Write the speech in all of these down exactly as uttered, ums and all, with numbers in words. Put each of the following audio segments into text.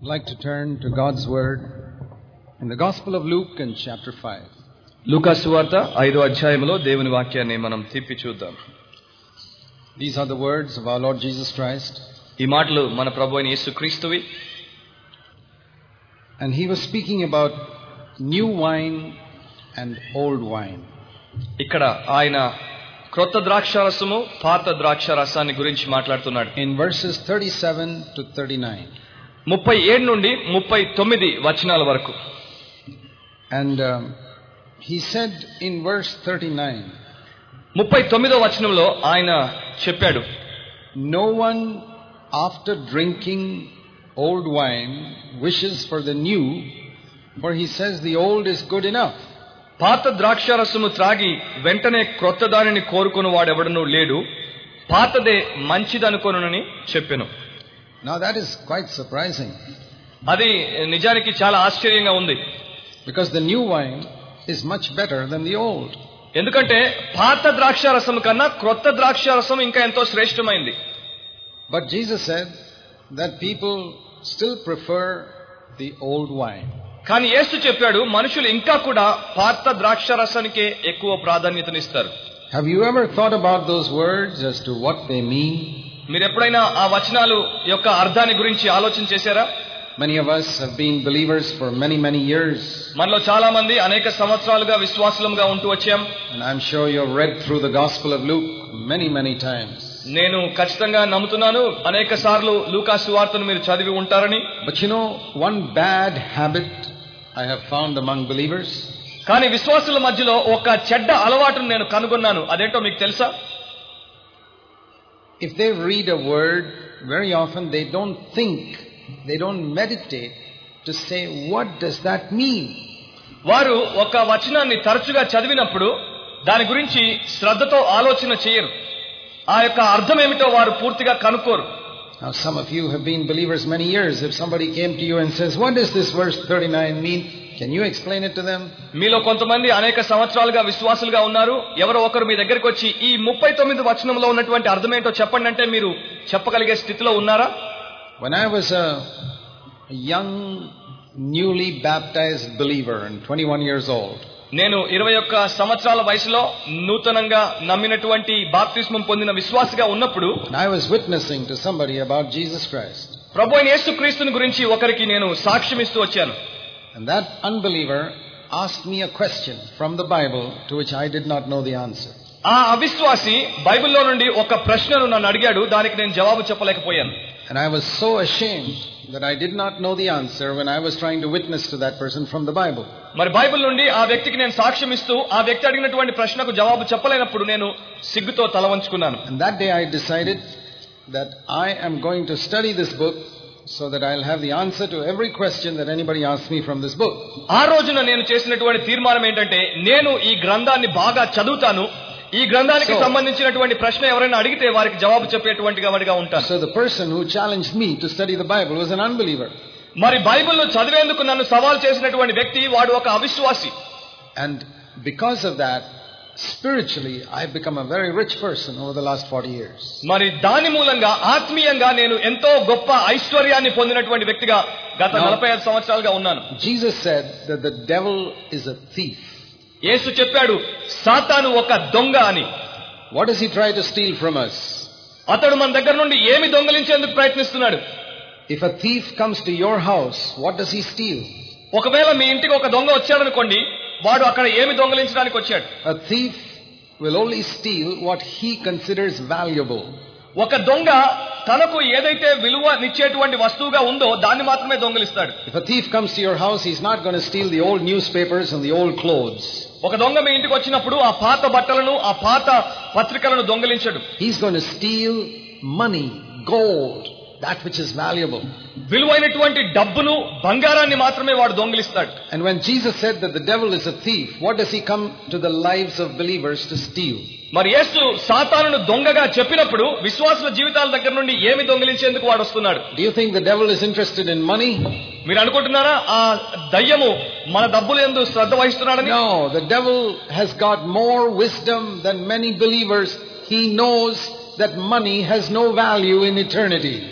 I'd like to turn to God's Word in the Gospel of Luke in chapter five. లూకా సువార్త ఐదో అధ్యాయములో దేవుని వాక్యాన్ని మనం తిప్పి చూద్దాం. These are the words of our Lord Jesus Christ. ఈ మాటలు మన ప్రభువైన యేసుక్రీస్తువి. And he was speaking about new wine and old wine. ఇక్కడ ఆయన క్రొత్త ద్రాక్షారసము పాత ద్రాక్షారసాన్ని గురించి మాట్లాడుతున్నాడు. In verses thirty-seven to thirty-nine. ముప్పై ఏడు నుండి ముప్పై తొమ్మిది వచనాల వరకు. And um, he said in verse thirty-nine, ముప్పై తొమ్మిదో వచనంలో ఆయన చెప్పాడు, no one after drinking old wine wishes for the new, for he says the old is good enough. పాత ద్రాక్షారసము త్రాగి వెంటనే క్రొత్త దానిని కోరుకుని వాడెవడనూ లేడు, పాతదే మంచిదనుకొనునని చెప్పెను. Now that is quite surprising. అది నిజానికి చాలా ఆశ్చర్యంగా ఉంది. Because the new wine is much better than the old. ఎందుకంటే పాత ద్రాక్షారసం కన్నా క్రొత్త ద్రాక్షారసం ఇంకా ఎంతో శ్రేష్టమైంది. But Jesus said that people still prefer the old wine. కానీ యేసు చెప్పాడు, మనుషులు ఇంకా కూడా పాత ద్రాక్షారసానికే ఎక్కువ ప్రాధాన్యతనిస్తారు. Have you ever thought about those words as to what they mean? మీరు ఎప్పుడైనా ఆ వచనాలు యొక్క అర్థాన్ని గురించి ఆలోచన చేశారా? Many of us have been believers for many many years. మనలో చాలా మంది అనేక సంవత్సరాలుగా విశ్వాసులుగా ఉంటూ వచ్చాం. And I'm sure you've read through the Gospel of Luke many many times. నేను ఖచ్చితంగా నమ్ముతున్నాను అనేక సార్లు లూకా సువార్తను మీరు చదివి ఉంటారని. But you know, one bad habit I have found among believers. కానీ విశ్వాసుల మధ్యలో ఒక చెడ్డ అలవాటును నేను కనుగొన్నాను. అదేంటో మీకు తెలుసా? If they read a word, very often they don't think, they don't meditate to say, what does that mean? వారు ఒక వచనాన్ని తరచుగా చదివినప్పుడు దాని గురించి శ్రద్ధతో ఆలోచన చేయరు. ఆ యొక్క అర్థం ఏమిటో వారు పూర్తిగా కనుక్కోరు. Now some of you have been believers many years. If somebody came to you and says, what does this verse thirty-nine mean? Can you explain it to them? మీలో కొంతమంది అనేక సంవత్సరాలుగా విశ్వాసులుగా ఉన్నారు. ఎవరో ఒకరు మీ దగ్గరికి వచ్చి ఈ ముప్పై తొమ్మిది వచనంలో ఉన్నటువంటి అర్థం ఏంటో చెప్పండి అంటే మీరు చెప్పగలిగే స్థితిలో ఉన్నారా? When I was a young, newly baptized believer and twenty-one years old, నేను ఇరవై ఒక్క సంవత్సరాల వయసులో నూతనంగా నమ్మినటువంటి బాప్తిస్మం పొందిన విశ్వాసిగా ఉన్నప్పుడు I was witnessing to somebody about Jesus Christ. ప్రభువైన యేసుక్రీస్తుని గురించి ఒకరికి నేను సాక్ష్యమిస్తూ వచ్చాను. And that unbeliever asked me a question from the Bible to which I did not know the answer. ఆ అవిశ్వాసి బైబిల్లో నుండి ఒక ప్రశ్నను నన్ను అడిగాడు, దానికి నేను జవాబు చెప్పలేకపోయాను. And I was so ashamed that I did not know the answer when I was trying to witness to that person from the Bible. మరి బైబిల్ నుండి ఆ వ్యక్తికి నేను సాక్ష్యం ఇస్తూ ఆ వ్యక్తి అడిగినటువంటి ప్రశ్నకు జవాబు చెప్పలేనప్పుడు నేను సిగ్గుతో తల వంచుకున్నాను. And that day I decided that I am going to study this book so that I'll have the answer to every question that anybody asks me from this book. ఆ రోజున నేను చేసినటువంటి తీర్మానం ఏంటంటే నేను ఈ గ్రంథాన్ని బాగా చదువుతాను. ఈ గ్రంథానికి సంబంధించినటువంటి ప్రశ్న ఎవరైనా అడిగితే వారికి జవాబు చెప్పేటువంటి వాడిగా ఉంటాను. So the person who challenged me to study the Bible was an unbeliever. మరి బైబిల్ను చదివేందుకు నన్ను సవాల్ చేసినటువంటి వ్యక్తి వాడు ఒక అవిశ్వాసి. And because of that, spiritually I've become a very rich person over the last forty years. మరి దాని మూలంగా ఆత్మీయంగా నేను ఎంతో గొప్ప ఐశ్వర్యాన్ని పొందినటువంటి వ్యక్తిగా గత నలభై ఐదు సంవత్సరాలుగా ఉన్నాను. Jesus said that the devil is a thief. యేసు చెప్పాడు సాతాను ఒక దొంగ అని. What does he try to steal from us? అతడు మన దగ్గర నుండి ఏమి దొంగిలించేందుకు ప్రయత్నిస్తున్నాడు? If a thief comes to your house, what does he steal? ఒకవేళ మీ ఇంటికి ఒక దొంగ వచ్చాడనుకోండి, వాడు అక్కడ ఏమి దొంగిలించడానికి వచ్చాడు? A thief will only steal what he considers valuable. ఒక దొంగ తనకు ఏదైతే విలువనిచ్చేటువంటి వస్తువుగా ఉందో దాన్ని మాత్రమే దొంగిలిస్తాడు. If a thief comes to your house, he's not going to steal the old newspapers and the old clothes. ఒక దొంగ మీ ఇంటికి వచ్చినప్పుడు ఆ పాత బట్టలను ఆ పాత పత్రికలను దొంగిలించడు. He's going to steal money, gold, that which is valuable. విలువైనటువంటి డబ్బును బంగారాన్ని మాత్రమే వాడు దొంగిలిస్తాడు. And when Jesus said that the devil is a thief, what does he come to the lives of believers to steal? మరి యేసు సాతానును దొంగగా చెప్పినప్పుడు విశ్వాసుల జీవితాల దగ్గర నుండి ఏమి దొంగిలించేందుకు వాడు వస్తున్నాడు? Do you think the devil is interested in money? మీరు అనుకుంటున్నారా ఆ దయ్యము మన డబ్బుల యందు శ్రద్ధ వహిస్తున్నాడని? No, the devil has got more wisdom than many believers. He knows that money has no value in eternity.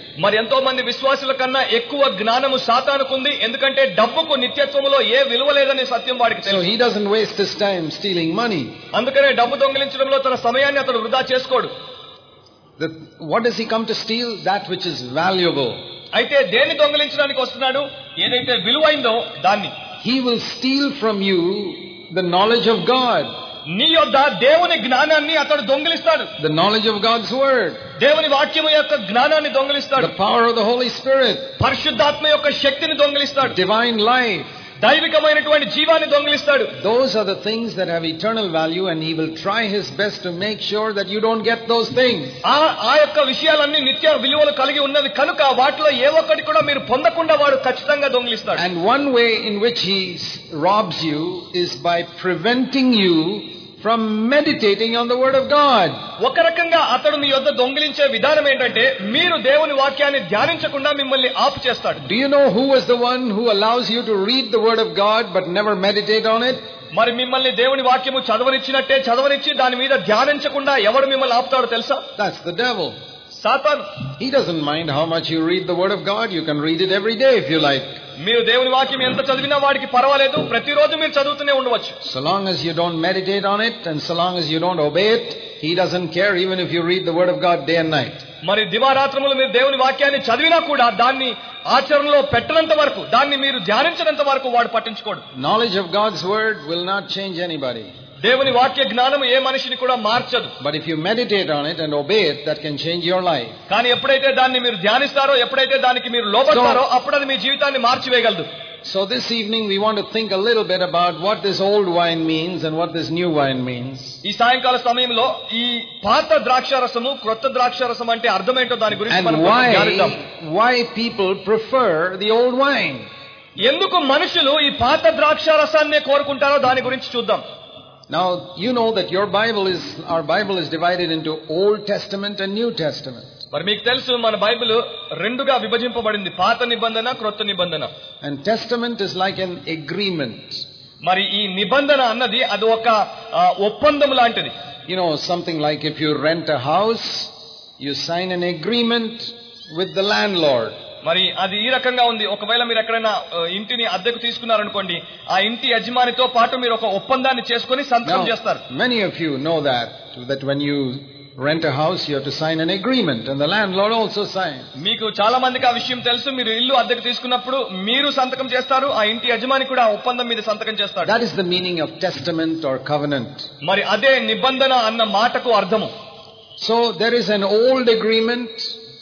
మరి ఎంతో మంది విశ్వాసుల కన్నా ఎక్కువ జ్ఞానము సాతానుకుంది. ఎందుకంటే డబ్బుకు నిత్యత్వములో ఏ విలువ లేదనే సత్యం వాడికి తెలుసు. So he doesn't waste his time stealing money. అందుకనే డబ్బు దొంగిలించడంలో తన సమయాన్ని అతడు వృధా చేసుకోడు. The, what does he come to steal? That which is valuable. అయితే దేన్ని దొంగిలించడానికి వస్తున్నాడు? ఏదైతే విలువైందో దాన్ని. He will steal from you the knowledge of God. నీ యొద్ద దేవుని జ్ఞానాన్ని అతడు దొంగిలిస్తాడు. The knowledge of God's word. దేవుని వాక్యము యొక్క జ్ఞానాన్ని దొంగిలిస్తాడు. The power of the Holy Spirit. పరిశుద్ధాత్మ యొక్క శక్తిని దొంగిలిస్తాడు. Divine life. దైవికమైనటువంటి జీవాన్ని దొంగిలిస్తాడు. Those are the things that have eternal value, and he will try his best to make sure that you don't get those things. ఆ ఆ యొక్క విషయాలన్నీ నిత్య విలువలు కలిగి ఉన్నవి కనుక వాటిలో ఏ ఒక్కటి కూడా మీరు పొందకుండా వాడు ఖచ్చితంగా దొంగిలిస్తాడు. And one way in which he robs you is by preventing you from meditating on the word of God. ఒక రకంగా అతడు మీ యొద్ద దొంగిలించే విధానం ఏంటంటే మీరు దేవుని వాక్యాన్ని ధ్యానించకుండా మిమ్మల్ని ఆపు చేస్తాడు. Do you know who is the one who allows you to read the word of God but never meditate on it? మరి మిమ్మల్ని దేవుని వాక్యము చదవనిచ్చినట్టే చదవనిచ్చి దాని మీద ధ్యానించకుండా ఎవడు మిమ్మల్ని ఆపుతాడో తెలుసా? That's the devil. సాతాను. He doesn't mind how much you read the word of God. You can read it every day if you like. మీరు దేవుని వాక్యం ఎంత చదివినా వాడికి పర్వాలేదు, ప్రతిరోజు మీరు చదువుతూనే ఉండవచ్చు. So long as you don't meditate on it and so long as you don't obey it, he doesn't care even if you read the word of God day and night. మరి దివారాత్రములు మీరు దేవుని వాక్యాన్ని చదివినా కూడా దాన్ని ఆచరణలో పెట్టనంత వరకు, దాన్ని మీరు ధ్యానించినంత వరకు వాడు పట్టించుకోడు. Knowledge of God's word will not change anybody. దేవుని వాక్య జ్ఞానం ఏ మనిషిని కూడా మార్చదు. But if you meditate on it and obey it, that can change your life. కానీ ఎప్పుడైతే దాన్ని మీరు ధ్యానిస్తారో, ఎప్పుడైతే దానికి మీరు లోబడతారో అప్పుడు అది మీ జీవితాన్ని మార్చివేయగలదు. So this evening we want to think a little bit about what this old wine means and what this new wine means. ఈ సాయంకాల సమయంలో ఈ పాత ద్రాక్షారసము క్రొత్త ద్రాక్షారసం అంటే అర్థమేంటో దాని గురించి మనం ధ్యానిద్దాం. Why people prefer the old wine? ఎందుకు మనుషులు ఈ పాత ద్రాక్షారసాన్నే కోరుకుంటారో దాని గురించి చూద్దాం. Now you know that your Bible is our Bible is divided into Old Testament and New Testament. మరి మీకు తెలుసు మన బైబిల్ రెండుగా విభజింపబడింది, పాత నిబంధన క్రొత్త నిబంధన. And testament is like an agreement. మరి ఈ నిబంధన అన్నది అది ఒక ఒప్పందం లాంటిది. You know, something like if you rent a house, you sign an agreement with the landlord. మరి అది ఈ రకంగా ఉంది. ఒకవేళ మీరు ఎక్కడైనా ఇంటిని అద్దెకు తీసుకున్నారనుకోండి, ఆ ఇంటి యజమానితో పాటు మీరు ఒక ఒప్పందాన్ని చేసుకుని సంతకం చేస్తారు. Many of you know that that when you rent a house you have to sign an agreement and the landlord also signs. మీకు చాలా మందికి ఆ విషయం తెలుసు. మీరు ఇల్లు అద్దెకు తీసుకున్నప్పుడు మీరు సంతకం చేస్తారు, ఆ ఇంటి యజమాని కూడా ఆ ఒప్పందం మీద సంతకం చేస్తాడు. That is the meaning of testament or covenant. మరి అదే నిబంధన అన్న మాటకు అర్థము. So there is an old agreement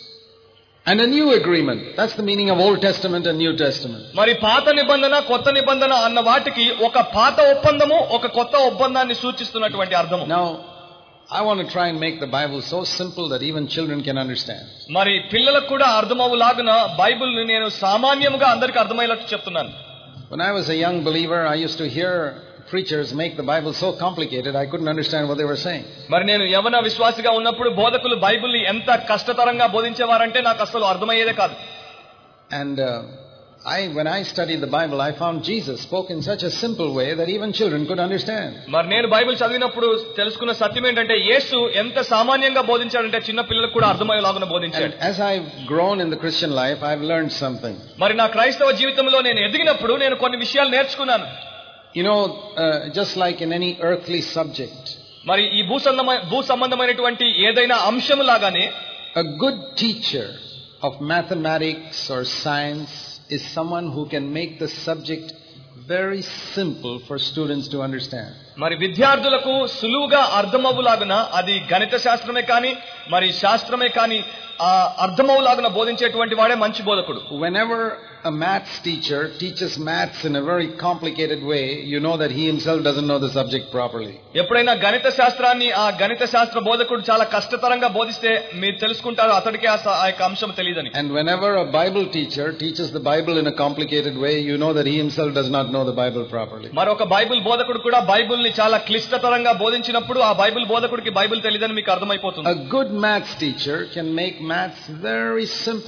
and a new agreement. That's the meaning of Old Testament and New Testament. మరి పాత నిబంధన కొత్త నిబంధన అన్న వాటికి ఒక పాత ఒప్పందము ఒక కొత్త ఒప్పందాన్ని సూచిస్తున్నటువంటి అర్థము. Now I want to try and make the Bible so simple that even children can understand. మరి పిల్లలకు కూడా అర్థమవులాగున బైబిల్ ని నేను సామాన్యముగా అందరికీ అర్థమయ్యేలా చెప్తున్నాను. When I was a young believer, I used to hear preachers make the Bible so complicated I couldn't understand what they were saying. మరి నేను యవన విశ్వాసిగా ఉన్నప్పుడు బోధకులు బైబిల్ ని ఎంత కష్టతరంగా బోధించేవారంటే నాకు అసలు అర్థమయ్యేదే కాదు. And uh, I when I studied the Bible I found Jesus spoke in such a simple way that even children could understand. మరి నేను బైబిల్ చదివినప్పుడు తెలుసుకున్న సత్యం ఏంటంటే యేసు ఎంత సామాన్యంగా బోధించాడంటే చిన్న పిల్లలకు కూడా అర్థమయ్యేలాగా బోధించాడు. And as I've grown in the Christian life I've learned something. మరి నా క్రైస్తవ జీవితంలో నేను ఎదిగినప్పుడు నేను కొన్ని విషయాలు నేర్చుకున్నాను. You know, uh, just like in any earthly subject, మరి ఈ భూ సంబంధమైన భూ సంబంధమైనటువంటి ఏదైనా అంశం లాగానే a good teacher of mathematics or science is someone who can make the subject very simple for students to understand. మరి విద్యార్థులకు సులువుగా అర్థమవులాగున అది గణిత శాస్త్రమే కానీ మరి శాస్త్రమే కానీ ఆ అర్థమవులాగున బోధించేటువంటి వాడే మంచి బోధకుడు. Whenever a maths teacher teaches maths in a very complicated way, you know that he himself doesn't know the subject properly. ఎప్పుడైనా గణిత శాస్త్రాన్ని ఆ గణిత శాస్త్ర బోధకుడు చాలా కష్టతరంగా బోధిస్తే మీరు తెలుసుకుంటారు అతడికి ఆ యొక్క అంశం తెలియదని. And whenever a Bible teacher teaches the Bible in a complicated way, you know that he himself does not know the Bible properly. మరొక బైబిల్ బోధకుడు కూడా బైబిల్ ని చాలా క్లిష్టతరంగా బోధించినప్పుడు ఆ బైబిల్ బోధకుడికి బైబిల్ తెలియదని మీకు అర్థమైపోతుంది. A good maths teacher can make maths very simple.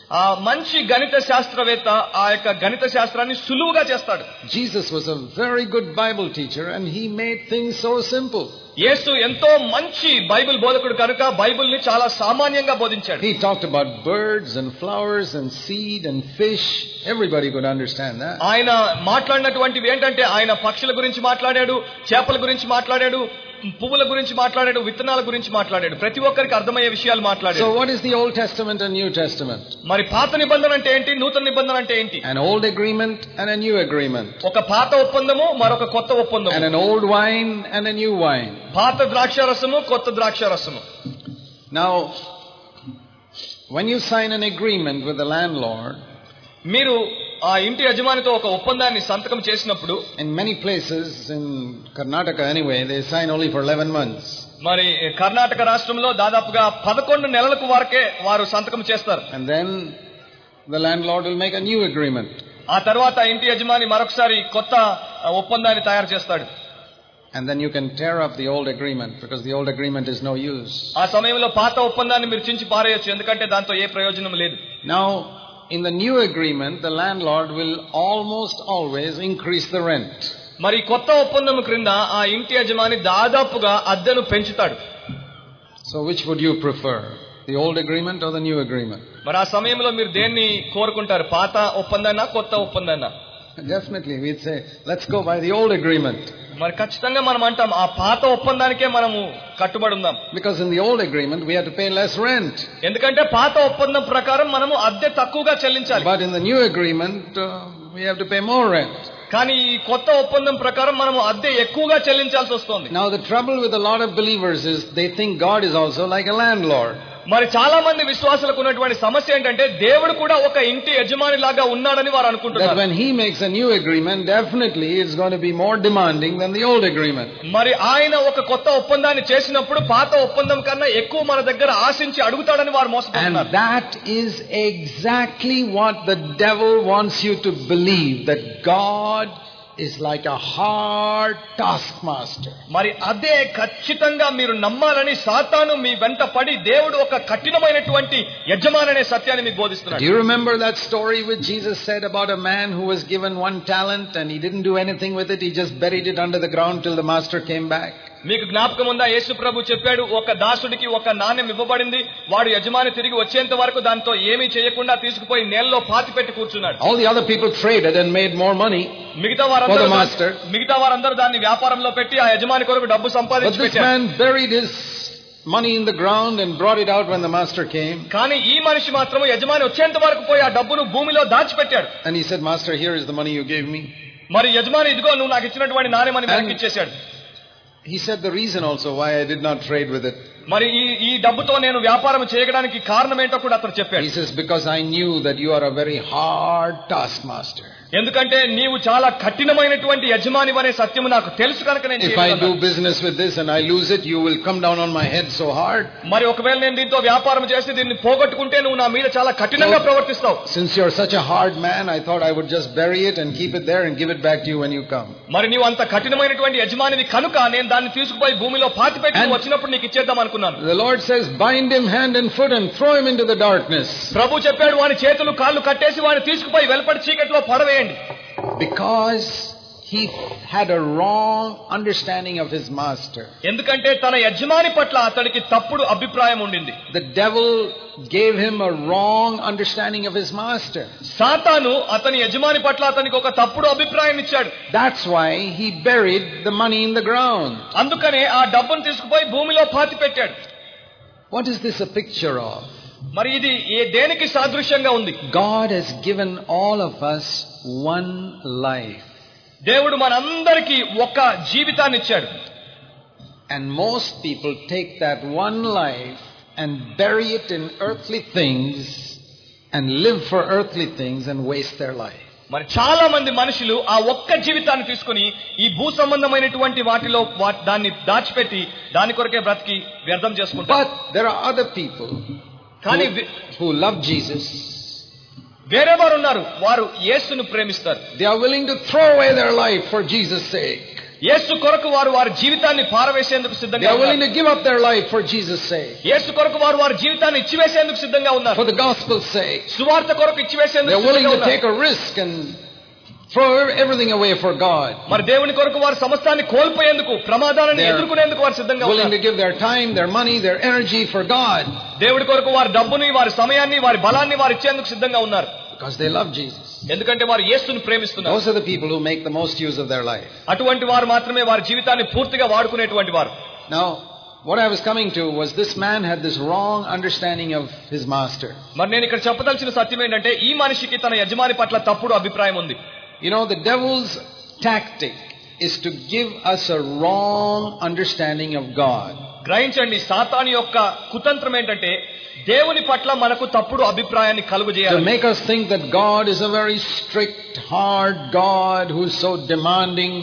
ఆ మంచి గణిత శాస్త్రవేత్త ఆ యొక్క గణిత శాస్త్రాన్ని సులువుగా చేస్తాడు. Jesus was a very good Bible teacher and he made things so simple. యేసు ఎంతో మంచి బైబిల్ బోధకుడు కనుక బైబిల్ ని చాలా సామాన్యంగా బోధించాడు. He talked about birds and flowers and seed and fish. Everybody could understand that. ఆయన మాట్లాడినటువంటివి ఏంటంటే ఆయన పక్షుల గురించి మాట్లాడాడు, చేపల గురించి మాట్లాడాడు, పువ్వుల గురించి మాట్లాడాడు, విత్తనాల గురించి మాట్లాడాడు. ప్రతి ఒక్కరికి అర్థమయ్యే విషయాలు మాట్లాడాడు. So what is the Old Testament and New Testament? మరి పాత నిబంధన అంటే ఏంటి, నూతన నిబంధన అంటే ఏంటి? An old agreement and a new agreement. ఒక పాత ఒప్పందము మరొక కొత్త ఒప్పందము. And an old wine and a new wine. పాత ద్రాక్షారసము కొత్త ద్రాక్షారసము. Now when you sign an agreement with the landlord, మీరు ఆ ఇంటి యజమానితో ఒక ఒప్పందాన్ని సంతకం చేసినప్పుడు, in many places in Karnataka anyway, they sign only for eleven months. మరి కర్ణాటక రాష్ట్రంలో దాదాపుగా పదకొండు నెలలకు వరకే వారు సంతకం చేస్తారు. And then the landlord will make a new agreement. ఆ తర్వాత ఇంటి యజమాని మరొకసారి కొత్త ఒప్పందాన్ని తయారు చేస్తాడు. And then you can tear up the old agreement because the old agreement is no use. ఆ సమయంలో పాత ఒప్పందాన్ని మీరు చించి పారేయొచ్చు, ఎందుకంటే దాంతో ఏ ప్రయోజనం లేదు. Now in the new agreement, the landlord will almost always increase the rent. మరి కొత్త ఒప్పందం క్రింద ఆ ఇంటి యజమాని దాదాపుగా అద్దెను పెంచుతాడు. So which would you prefer? The old agreement or the new agreement? మరి ఆ సమయంలో మీరు దేన్ని కోరుకుంటారు, పాత ఒప్పందాన్నా కొత్త ఒప్పందాన్నా? Definitely we'd say let's go by the old agreement. మరి ఖచ్చితంగా మనం అంటాం ఆ పాత ఒప్పందానికే మనము కట్టుబడి ఉందాం. Because in the old agreement we had to pay less rent. ఎందుకంటే పాత ఒప్పందం ప్రకారం మనము అద్దె తక్కువగా చెల్లించాలి. But in the new agreement uh, we have to pay more rent. కానీ ఈ కొత్త ఒప్పందం ప్రకారం మనము అద్దె ఎక్కువగా చెల్లించాల్సి వస్తుంది. Now the trouble with a lot of believers is they think God is also like a landlord. మరి చాలా మంది విశ్వాసులకు ఉన్నటువంటి సమస్య ఏంటంటే దేవుడు కూడా ఒక ఇంటి యజమాని లాగా ఉన్నాడని వారు అనుకుంటున్నారు. That when he makes a new agreement, definitely it's going to be more demanding than the old agreement. మరి ఆయన ఒక కొత్త ఒప్పందాన్ని చేసినప్పుడు పాత ఒప్పందం కన్నా ఎక్కువ మన దగ్గర ఆశించి అడుగుతాడని వారు మోసపోతున్నారు. And that is exactly what the devil wants you to believe, that God is like a hard taskmaster. మరి అదే ఖచ్చితంగా మీరు నమ్మాలని సాతాను మీ వెంట పడి దేవుడు ఒక కఠినమైనటువంటి యజమాని అనే సత్యాన్ని మీకు బోధిస్తున్నాడు. Do you remember that story which Jesus said about a man who was given one talent and he didn't do anything with it, he just buried it under the ground till the master came back? మీకు జ్ఞాపకం ఉందా, యేసు ప్రభు చెప్పాడు ఒక దాసుడికి ఒక నాణ్యం ఇవ్వబడింది, వాడు యజమాని తిరిగి వచ్చేంత వరకు దాంతో ఏమీ చేయకుండా తీసుకుపోయి నేలలో పాతిపెట్టి కూర్చున్నాడు. All the other people traded and made more money మిగతా for the master. మిగతా వారందరూ దాన్ని వ్యాపారంలో పెట్టి ఆ యజమాని కొరకు డబ్బు సంపాదించి But this man buried his money in the ground and brought it out when the master came. కానీ ఈ మనిషి మాత్రం యజమాని వచ్చేంత వరకు పోయి ఆ డబ్బును భూమిలో దాచిపెట్టాడు. And he said, "Master, here is the money you gave me." మరి యజమాని ఇదిగో నువ్వు నాకు ఇచ్చినటువంటి నాణ్యం అని వెనక్కి ఇచ్చేశాడు. He said the reason also why I did not trade with it. మరి ఈ ఈ డబ్బుతో నేను వ్యాపారం చేయడానికి కారణం ఏంటో కూడా అతను చెప్పాడు. He says, "Because I knew that you are a very hard taskmaster." ఎందుకంటే నీవు చాలా కఠినమైనటువంటి యజమాని అనే సత్యము నాకు తెలుసు కనుక నేను If I do business with this and I lose it, you will come down on my head so hard. మరి ఒకవేళ నేను దీంతో వ్యాపారం చేసి దీన్ని పోగొట్టుకుంటే నువ్వు నా మీద చాలా కఠినంగా ప్రవర్తిస్తావు. Since you are such a hard man, I thought I would just bury it and keep it there and give it back to you when you come. మరి నీవు అంత కఠినమైనటువంటి యజమానివి కనుక నేను దాన్ని తీసుకుపోయి భూమిలో పాతిపెట్టి వచ్చినప్పుడు నీకు ఇచ్చేద్దాం అనుకున్నాను. The Lord says, "Bind him hand and foot and throw him into the darkness." ప్రభు చెప్పాడు, వాని చేతులు కాళ్ళు కట్టేసి వాని తీసుకుపోయి వెలుపటి చీకటిలో పడవేయండి. Because he had a wrong understanding of his master. ఎందుకంటే తన యజమాని పట్ల అతడికి తప్పుడు అభిప్రాయం ఉండింది. The devil gave him a wrong understanding of his master. సాతాను అతని యజమాని పట్ల అతనికి ఒక తప్పుడు అభిప్రాయం ఇచ్చాడు. That's why he buried the money in the ground. అందుకనే ఆ డబ్బును తీసుకుపోయి భూమిలో పాతి పెట్టాడు. What is this a picture of? మరి ఇది ఏ దేనికి సాదృశ్యంగా ఉంది? God has given all of us one life. దేవుడు మనందరికీ ఒక జీవితాన్ని ఇచ్చాడు. And most people take that one life and bury it in earthly things and live for earthly things and waste their life. మరి చాలా మంది మనుషులు ఆ ఒక్క జీవితాన్ని తీసుకుని ఈ భూ సంబంధమైనటువంటి వాటిలో దాన్ని దాచిపెట్టి దాని కొరకే బ్రతికి వ్యర్థం చేసుకుంటారు. But there are other people కానీ who love Jesus. వేరే వారు ఉన్నారు, వారు యేసును ప్రేమిస్తారు. They are willing to throw away their life for Jesus' sake. యేసు కొరకు వారు వారి జీవితాన్ని పారవేసేందుకు సిద్ధంగా They are ఉన్నారు. willing to give up their life for Jesus' sake, యేసు కొరకు వారు వారి జీవితాన్ని ఇచ్చివేసేందుకు సిద్ధంగా ఉన్నారు. for the gospel's sake. సువార్త కొరకు ఇచ్చివేసేందుకు They are willing సిద్ధంగా to ఉన్నారు. take a risk and throw everything away for God. మరి దేవుని కొరకు వారు సమస్తాన్ని కోల్పోయేందుకు, ప్రమాదాలను They are ఎదుర్కొనేందుకు వారు సిద్ధంగా Willing ఉన్నారు. to give their time, their money, their energy for God, దేవుడి కొరకు వారి డబ్బుని, వారి సమయాన్ని, వారి బలాన్ని వారు ఇచ్చేందుకు సిద్ధంగా ఉన్నారు. because they love Jesus. ఎందుకంటే వారు యేసుని ప్రేమిస్తున్నారు. Those are the people who make the most use of their life. అటువంటి వారు మాత్రమే వారి జీవితాన్ని పూర్తిగా వాడుకునేటువంటి వారు. Now, what I was coming to was this man had this wrong understanding of his master. మరి నేను ఇక్కడ చెప్పదలసిన సత్యం ఏంటంటే ఈ మనిషికి తన యజమాని పట్ల తప్పుడు అభిప్రాయం ఉంది. You know, the devil's tactic is to give us a wrong understanding of God. గ్రహించండి, సాతాను యొక్క కుతంత్రం ఏంటంటే దేవుని పట్ల మనకు తప్పుడు అభిప్రాయాన్ని To కలుగజేయాలి. make us think that God is a very strict, hard God who's so demanding.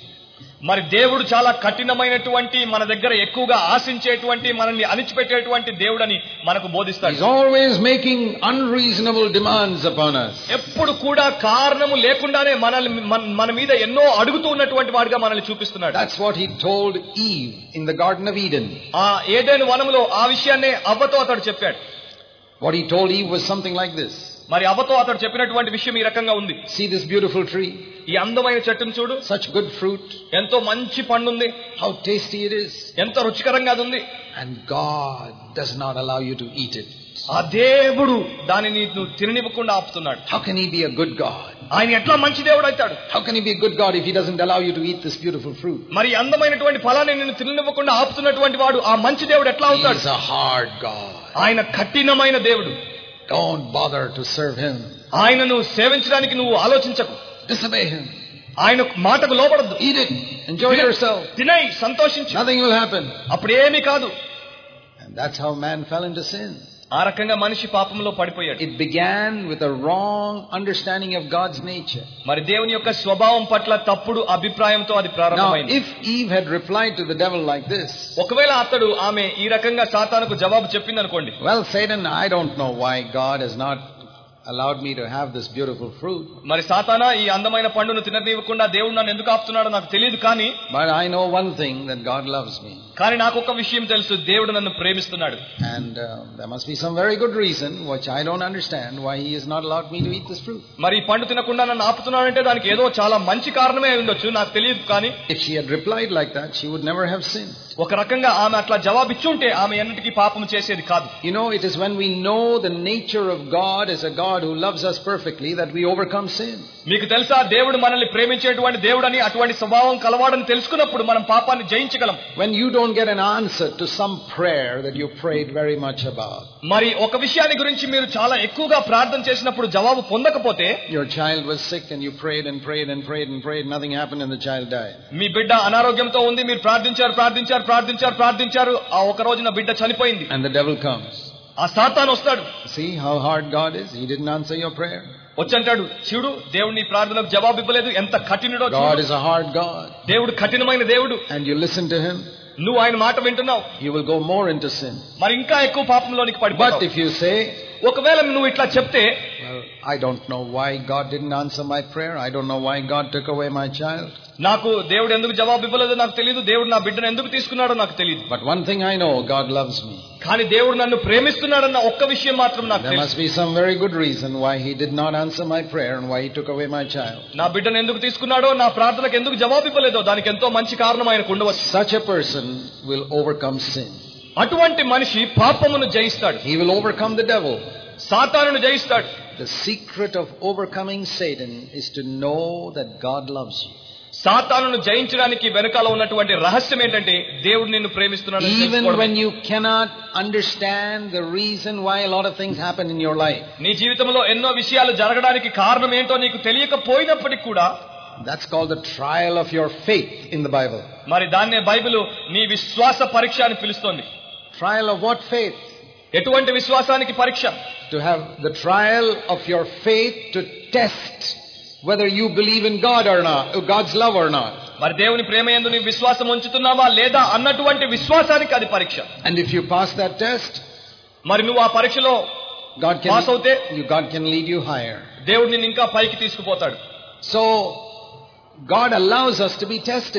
మరి దేవుడు చాలా కఠినమైనటువంటి, మన దగ్గర ఎక్కువగా ఆశించేటువంటి, మనల్ని అణిచిపెట్టేటువంటి దేవుడని మనకు బోధిస్తాడు. He's always making unreasonable demands upon us. ఎప్పుడు కూడా కారణము లేకుండానే మనల్ని మన- మన మీద ఎన్నో అడుగుతూ ఉన్నటువంటి వాడిగా మనల్ని చూపిస్తున్నాడు. That's what he told Eve in the Garden of Eden. ఆ ఏదెను వనములో ఆ విషయాన్నే అవ్వతో అతడు చెప్పాడు. What he told Eve was something like this. మరి అవ్వతో అతడు చెప్పినటువంటి విషయం ఈ రకంగా ఉంది. See this beautiful tree, ఈ అందమైన చెట్టును చూడు, such good fruit, ఎంతో మంచి పండు ఉంది, how tasty it is. ఎంత రుచికరంగా అది ఉంది. And God does not allow you to eat it. ఆ దేవుడు దానిని నువ్వు తిననివ్వకుండా ఆపుతున్నాడు. How can he be a good God? ఆయన ఎట్లా మంచి దేవుడు అవుతాడు? How can he be a good God if he doesn't allow you to eat this beautiful fruit? మరి అందమైనటువంటి ఫలాన్ని నిన్ను తిననివ్వకుండా ఆపుతున్నటువంటి వాడు ఆ మంచి దేవుడు ఎట్లా అవుతాడు? He's a hard God. ఆయన కఠినమైన దేవుడు. Don't bother to serve him. ఆయనను సేవించడానికి నువ్వు ఆలోచించకు. Disobey him. ఆయన మాటకు లోబడద్దు. Eat it. Enjoy yourself. తినై, సంతోషించు, Nothing will happen. అప్పుడేమీ కాదు. And that's how man fell into sin. ఆ రకంగా మనిషి పాపంలో పడిపోయాడు. It began with a wrong understanding of God's nature. మరి దేవుని యొక్క స్వభావం పట్ల తప్పుడు అభిప్రాయంతో అది Now, ప్రారంభమైంది. if Eve had replied to the devil like this, ఒకవేళ అతడు ఆమె ఈ రకంగా సాతానుకు జవాబు చెప్పింది అనుకోండి, well, Satan, I don't know why God has not allowed me to have this beautiful fruit, మరి సాతానా ఈ అందమైన పండును తిననివ్వకుండా దేవుడు నన్ను ఎందుకు ఆపుతున్నాడో నాకు తెలియదు, కానీ but I know one thing, that God loves me. కానీ నాకు ఒక విషయం తెలుసు, దేవుడు నన్ను ప్రేమిస్తున్నాడు. And uh, there must be some very good reason, which I don't understand, why he has not allowed me to eat this fruit. మరి ఈ పండు తినకుండా నన్ను ఆపుతున్నాడంటే దానికి ఏదో చాలా మంచి కారణమే అయి ఉండొచ్చు, నాకు తెలియదు. కానీ If she had replied like that, she would never have sinned. ఒక రకంగా ఆమె అట్లా జవాబిచ్చుంటే ఆమె ఎన్నిటికీ పాపం చేసేది కాదు. You know, it is when we know the nature of God as a God who loves us perfectly that we overcome sin. మీకు తెలుసా, దేవుడు మనల్ని ప్రేమించేటువంటి దేవుడని, అటువంటి స్వభావం కలవాడని తెలుసుకున్నప్పుడు మనం పాపాన్ని జయించగలం. When you don't get an answer to some prayer that you prayed very much about, మరి ఒక విషయాన్ని గురించి మీరు చాలా ఎక్కువగా ప్రార్థన చేసినప్పుడు జవాబు పొందకపోతే, your child was sick and you prayed and prayed and prayed and prayed, nothing happened and the child died. మీ బిడ్డ అనారోగ్యంతో ఉంది, మీరు ప్రార్థించారు ప్రార్థించారు ప్రార్థించారు ప్రార్థించారు ఆ ఒక రోజున బిడ్డ చనిపోయింది. And the devil comes. ఆ సాతాను వస్తాడు. See how hard God is? He didn't answer your prayer. వచ్చంటాడు, చూడు దేవుడు నీ ప్రార్థనకు జవాబు ఇవ్వలేదు, ఎంత కఠినుడో God చూడు. is a hard God. దేవుడు కఠినమైన దేవుడు. And you listen to him, నువ్వు ఆయన మాట వింటున్నావు, you will go more into sin. మరి ఇంకా ఎక్కువ పాపంలోనికి But పడిపోతావు. if you say, ఒకవేళ నువ్వు ఇట్లా చెప్తే, well, I don't know why God didn't answer my prayer. I don't know why God took away my child. నాకు దేవుడు ఎందుకు జవాబు ఇవ్వలేదో నాకు తెలియదు, దేవుడు నా బిడ్డను ఎందుకు తీసుకున్నాడో నాకు తెలియదు. But one thing I know, God loves me. కానీ దేవుడు నన్ను ప్రేమిస్తున్నాడన్న ఒక్క విషయం మాత్రం నాకు There తెలుసు. must be some very good reason why he did not answer my prayer and why he took away my child. నా బిడ్డను ఎందుకు తీసుకున్నాడో, నా ప్రార్థనకు ఎందుకు జవాబు ఇవ్వలేదో దానికి ఎంతో మంచి కారణం ఆయనకు ఉండవచ్చు. Such a person will overcome sin. అటువంటి మనిషి పాపమును జయిస్తాడు, He will overcome the devil. సాతానును జయిస్తాడు. The secret of overcoming Satan is to know that God loves you. సాతానును జయించడానికి వెనకాల ఉన్నటువంటి రహస్యం ఏంటంటే దేవుడు నిన్ను ప్రేమిస్తున్నాడు. Even when you cannot understand the reason why a lot of things happen in your life. నీ జీవితంలో ఎన్నో విషయాలు జరగడానికి కారణం ఏంటో నీకు తెలియకపోయినప్పటికీ కూడా, That's called the trial of your faith in the Bible. మరి దాన్నే బైబిల్ నీ విశ్వాస పరీక్ష అని పిలుస్తోంది. Trial of what faith? ఎటువంటి విశ్వాసానికి పరీక్ష? To have the trial of your faith to test whether you believe in God or not, God's love or not. మరి దేవుని ప్రేమ యందు నీ విశ్వాసం ఉంచుతున్నావా లేదా అన్నటువంటి విశ్వాసానికి అది పరీక్ష. And if you pass that test, మరి నువ్వు ఆ పరీక్షలో God can పాస్ అవుతే you, God can lead you higher. దేవుడు నిన్ను ఇంకా పైకి తీసుకుపోతాడు. So God allows us to be tested.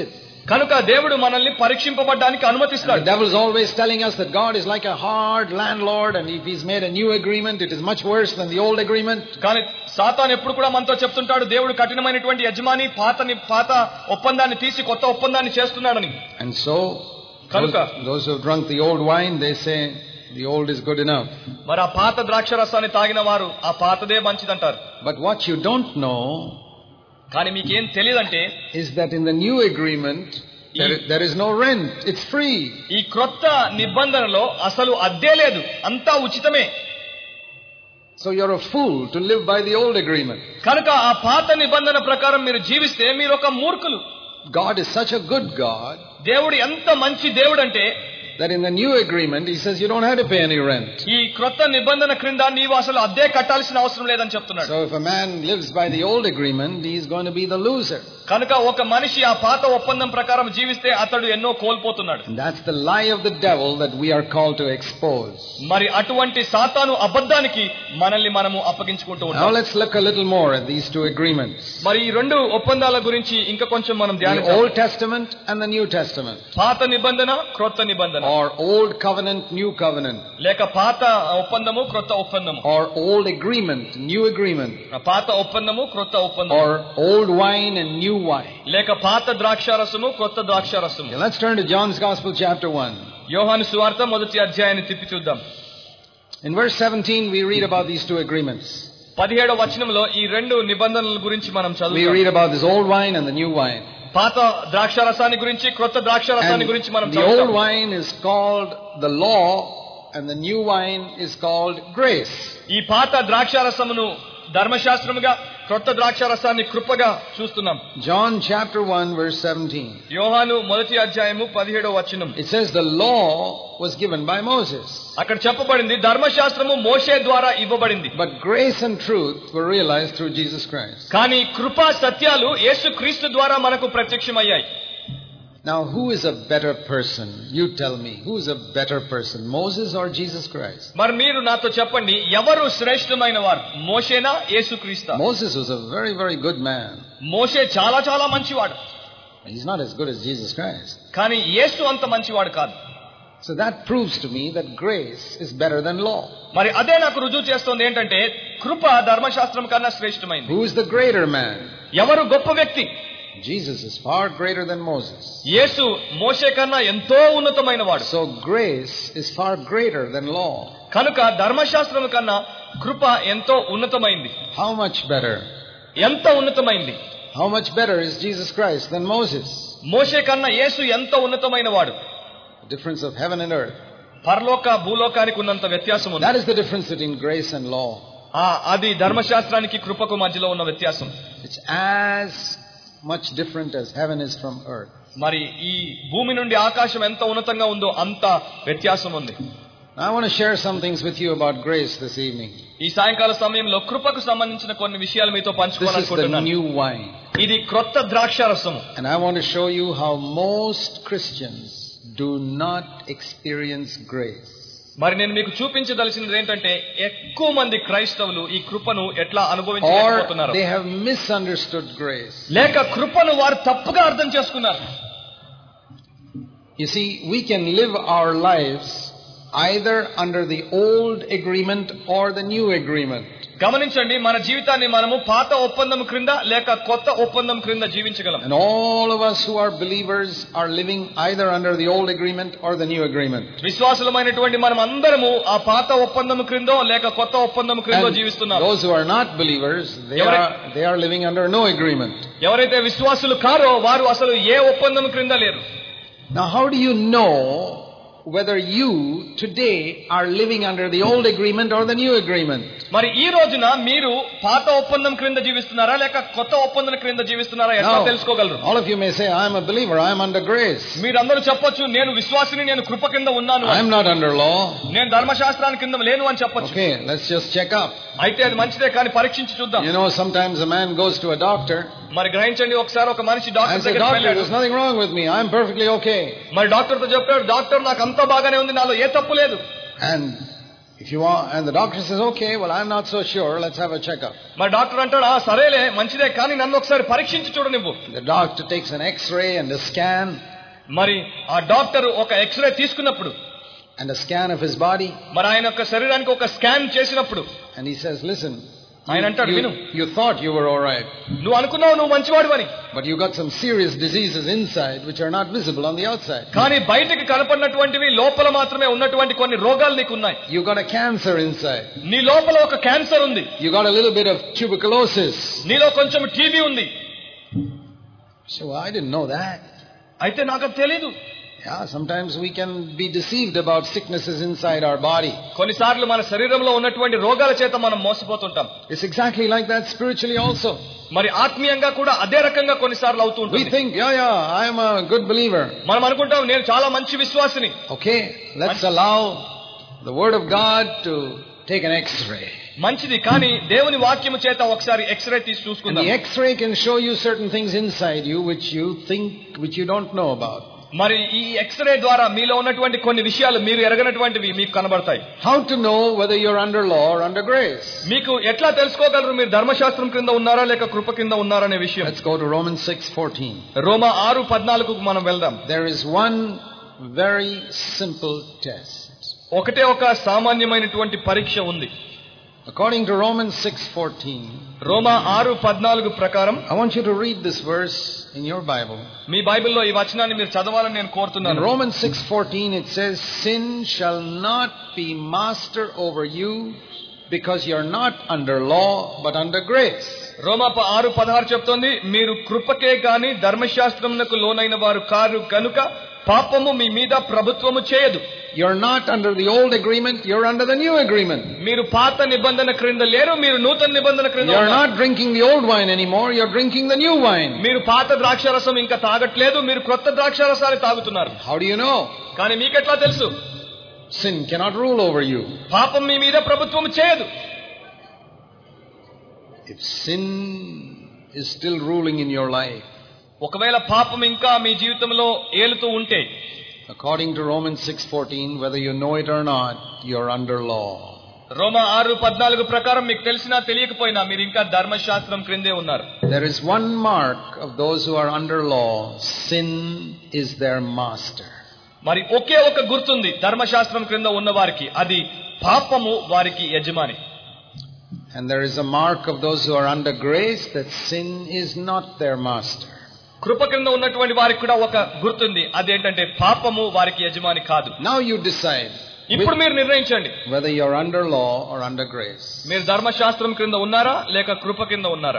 కనుక దేవుడు మనల్ని పరీక్షింపబడడానికి అనుమతిస్తాడు. The devil is always telling us that God is like a hard landlord, and if he's made a new agreement, it is much worse than the old agreement. కానీ సాతాను ఎప్పుడు కూడా మనతో చెప్తుంటాడు దేవుడు కఠినమైనటువంటి యజమాని, పాతని పాత ఒప్పందాన్ని తీసి కొత్త ఒప్పందాన్ని చేస్తున్నాడని. And so కనుక those who have drunk the old wine, they say the old is good enough. మరి ఆ పాత ద్రాక్ష రసాన్ని తాగిన వారు ఆ పాతదే మంచిదంటారు. But what you don't know కానీ మీకేం తెలియదంటే is that in the new agreement there, there is no rent, it's free. ఈ క్రొత్త నిబంధనలో అసలు అద్దె లేదు, అంతా ఉచితమే. So you're a fool to live by the old agreement. కనుక ఆ పాత నిబంధన ప్రకారం మీరు జీవిస్తే మీరు ఒక మూర్ఖులు. God is such a good God దేవుడు ఎంత మంచి దేవుడు అంటే that in the new agreement he says you don't have to pay any rent. ఈ క్రొత్త నిబంధన క్రింద నీవు అసలు అద్దె కట్టాల్సిన అవసరం లేదని చెప్తున్నాడు. So if a man lives by the old agreement, he is going to be the loser. కనుక ఒక మనిషి ఆ పాత ఒప్పందం ప్రకారం జీవిస్తే అతడు ఎన్నో కోల్పోతున్నాడు. And that's the lie of the devil that we are called to expose. మరి అటువంటి సాతాను అబద్ధానికి మనల్ని మనము అప్పగించుకుంటూ ఉంటాం. Now let's look a little more at these two agreements. మరి ఈ రెండు ఒప్పందాల గురించి ఇంకా కొంచెం మనం The ధ్యానిద్దాం. Old Testament and the New Testament. పాత నిబంధన క్రొత్త నిబంధన. Or old covenant, new covenant. లేక పాత ఒప్పందము క్రొత్త ఒప్పందము. Or old agreement, new agreement. పాత ఒప్పందము క్రొత్త ఒప్పందము. Or old wine and new wine. లేక పాత ద్రాక్షారసము క్రొత్త ద్రాక్షారసము. Okay, let's turn to John's Gospel chapter one. యోహాను సువార్త మొదటి అధ్యాయాన్ని తిప్పి చూద్దాం. In verse seventeen we read about these two agreements. పదిహేడవ వచనంలో ఈ రెండు నిబంధనల గురించి మనం We చదువుతాం. read about this old wine and the new wine. పాత ద్రాక్షారసాన్ని గురించి క్రొత్త ద్రాక్షారసాన్ని గురించి మనం the old చదువుతాం. wine is called the law and the new wine is called grace. ఈ పాత ద్రాక్షారసమును ధర్మశాస్త్రముగా క్రొత్త ద్రాక్షారసాన్ని కృపగా చూస్తున్నాం. John chapter one verse seventeen. యోహాను మొదటి అధ్యాయము పదిహేడవ వచనం. It says the law was given by Moses. అక్కడ చెప్పబడింది ధర్మశాస్త్రము మోషే ద్వారా ఇవ్వబడింది. But grace and truth were realized through Jesus Christ. కానీ కృపా సత్యాలు యేసు క్రీస్తు ద్వారా మనకు ప్రత్యక్షమయ్యాయి. Now who is a better person? You tell me. Who is a better person? Moses or Jesus Christ? మరి మీరు నాతో చెప్పండి, ఎవరు శ్రేష్టమైన వారు, మోషేనా యేసుక్రీస్తు? Moses was a very very good man. మోషే చాలా చాలా మంచివాడు. He's not as good as Jesus Christ. కానీ యేసు అంత మంచివాడు కాదు. So that proves to me that grace is better than law. మరి అదే నాకు రుజువు చేస్తుంది ఏంటంటే కృప ధర్మశాస్త్రం కన్నా శ్రేష్టమైంది. Who is the greater man? ఎవరు గొప్ప వ్యక్తి? Jesus is far greater than Moses. యేసు మోషే కన్నా ఎంతో ఉన్నతమైన వాడు. So grace is far greater than law. కనుక ధర్మశాస్త్రం కన్నా కృప ఎంతో ఉన్నతమైంది. How much better? ఎంత ఉన్నతమైంది? How much better is Jesus Christ than Moses? మోషే కన్నా యేసు ఎంత ఉన్నతమైన వాడు? The difference of heaven and earth. పరలోక భూలోకానికి ఉన్నంత వ్యత్యాసం ఉంది. That is the difference between grace and law. ఆ అది ధర్మశాస్త్రానికి కృపకు మధ్యలో ఉన్న వ్యత్యాసం. It's as much different as heaven is from earth. మరి ఈ భూమి నుండి ఆకాశం ఎంత ఉన్నతంగా ఉందో అంత వ్యత్యాసం ఉంది. I want to share some things with you about grace this evening. ఈ సాయంకాల సమయంలో కృపకు సంబంధించిన కొన్ని విషయాలు మీతో This is the పంచుకోవాలనుకుంటున్నాను. new wine. ఇది క్రొత్త ద్రాక్షారసము. And I want to show you how most Christians do not experience grace. మరి నేను మీకు చూపించదలసినది ఏంటంటే ఎక్కువ మంది క్రైస్తవులు ఈ కృపను ఎట్లా Or అనుభవించలేకపోతున్నారు. they have misunderstood grace. లేక కృపను వారు తప్పుగా అర్థం చేసుకున్నారు. You see, we can live our lives either under the old agreement or the new agreement. గమనించండి, మన జీవితాన్ని మనము పాత ఒప్పందం క్రింద లేక కొత్త ఒప్పందం క్రింద జీవించగలం. And all of us who are believers are living either under the old agreement or the new agreement. విశ్వాసులమైనటువంటి మనం అందరము ఆ పాత ఒప్పందం క్రిందో లేక కొత్త ఒప్పందం క్రిందో And జీవిస్తున్నాం. those who are not believers, they are, they are living under no agreement. ఎవరైతే విశ్వాసులు కారో వారు అసలు ఏ ఒప్పందం క్రింద లేరు. Now how do you know whether you today are living under the old agreement or the new agreement? మరి ఈ రోజున మీరు పాత ఒప్పందం క్రింద జీవిస్తున్నారా లేక కొత్త ఒప్పందం క్రింద జీవిస్తున్నారా ఎట్లా తెలుసుకోగలరు? All of you may say, I am a believer, I am under grace. మీరందరూ చెప్పొచ్చు, నేను విశ్వాసిని, నేను కృప కింద ఉన్నాను. I am not under law. నేను ధర్మశాస్త్రానికి కింద లేను అని చెప్పొచ్చు. Okay, let's just check up. అయితే అది మంచిదే, కానీ పరీక్షించి చూద్దాం. You know, sometimes a man goes to a doctor మరి గ్రహించండి, ఒకసారి ఒక మనిషి and డాక్టర్ says, దగ్గరికి doctor, వెళ్ళాడు. there's nothing wrong with me, I am perfectly okay. మరి డాక్టర్ తో చెప్పాడు, డాక్టర్ నాకు అంతా బాగానే ఉంది, నాలో ఏ తప్పు లేదు. And If you want, and the doctor says, okay, well, I'm not so sure, let's have a checkup. మరి డాక్టర్ అంటాడు, ఆ సరేలే మంచిదే కానీ నన్ను ఒకసారి పరీక్షించి చూడనివ్వు. The doctor takes an X-ray and a scan. మరి ఆ డాక్టర్ ఒక ఎక్స్రే తీసుకున్నప్పుడు and a scan of his body. మరి ఆయన యొక్క శరీరానికి ఒక స్కాన్ చేసినప్పుడు and he says, listen, ఆయన అంటాడు, విను, you thought you were all right, నువ్వు అనుకున్నావు నువ్వు మంచివాడివని, but you got some serious diseases inside which are not visible on the outside. కానీ బయటికి కనపడినటువంటివి లోపల మాత్రమే ఉన్నటువంటి కొన్ని రోగాలు నీకు ఉన్నాయి. You got a cancer inside. నీ లోపల ఒక క్యాన్సర్ ఉంది. You got a little bit of tuberculosis. నీలో కొంచెం టీబీ ఉంది. So I didn't know that. అయితే నాకు తెలియదు. Yeah, sometimes we can be deceived about sicknesses inside our body. కొన్నిసార్లు మన శరీరంలో ఉన్నటువంటి రోగాల చేత మనం మోసపోతుంటాం. It's exactly like that spiritually also. మరి ఆత్మీయంగా కూడా అదే రకంగా కొన్నిసార్లు అవుతూ ఉంటుంది. We think, yeah, yeah, I am a good believer. మనం అనుకుంటాం నేను చాలా మంచి విశ్వాసిని. Okay, let's allow the word of God to take an X-ray. మంచిది, కానీ దేవుని వాక్యము చేత ఒకసారి ఎక్స్రే తీసి చూసుకుందాం. And the X-ray can show you certain things inside you which you think, which you don't know about. మరి ఈ ఎక్స్రే ద్వారా మీలో ఉన్నటువంటి కొన్ని విషయాలు మీరు ఎరగనటువంటివి మీకు కనబడతాయి. How to know whether you're under law or under grace? మీకు ఎట్లా తెలుసుకోగలరు మీరు ధర్మశాస్త్రం కింద ఉన్నారా లేక కృప కింద ఉన్నారా అనే విషయం. Let's go to Romans six fourteen. రోమా ఆరు పద్నాలుగుకు మనం వెళ్దాం. There is one very simple test. ఒకటే ఒక సామాన్యమైనటువంటి పరీక్ష ఉంది. According to Romans six fourteen, రోమా ఆరు పద్నాలుగు ప్రకారం, I want you to read this verse in your Bible. మీ బైబిల్లో ఈ వచనాన్ని మీరు చదవాలని నేను కోరుతున్నాను. In Romans six fourteen it says, sin shall not be master over you because you're not under law but under grace. రోమా ఆరు పదహారు చెప్తోంది, మీరు కృపకే గాని ధర్మశాస్త్రమునకు లోనైన వారు కారు కనుక పాపము మీ మీద ప్రభుత్వము చేయదు. You're not under the old agreement, you're under the new agreement. మీరు పాత నిబంధన క్రింద లేరు, మీరు నూతన నిబంధన క్రింద ఉన్నారు. You're not drinking the old wine anymore, you're drinking the new wine. మీరు పాత ద్రాక్షారసం ఇంకా తాగట్లేదు, మీరు కొత్త ద్రాక్షారసాన్ని తాగుతున్నారు. How do you know? కానీ మీకెట్లా తెలుసు? Sin cannot rule over you. పాపం మీ మీద ప్రభుత్వం చేయదు. If sin is still ruling in your life, ఒకవేళ పాపం ఇంకా మీ జీవితంలో ఏలుతూ ఉంటే, according to Romans six fourteen, whether you know it or not, you're under law. రోమా ఆరు పద్నాలుగు ప్రకారం మీకు తెలిసినా తెలియకపోయినా మీరు ఇంకా ధర్మశాస్త్రం క్రిందే ఉన్నారు. There is one mark of those who are under law. Sin is their master. మరి ఒకే ఒక గుర్తుంది ధర్మశాస్త్రం క్రింద ఉన్న వారికి, అది పాపము వారికి యజమాని. And there is a mark of those who are under grace, that sin is not their master. కృప కింద ఉన్నటువంటి వారికి కూడా ఒక గుర్తుంది, అదేంటంటే పాపము వారికి యజమాని కాదు. Now you decide. ఇప్పుడు మీరు నిర్ణయించండి, whether you're under law or under grace. మీరు ధర్మశాస్త్రం క్రింద ఉన్నారా లేక కృప కింద ఉన్నారా?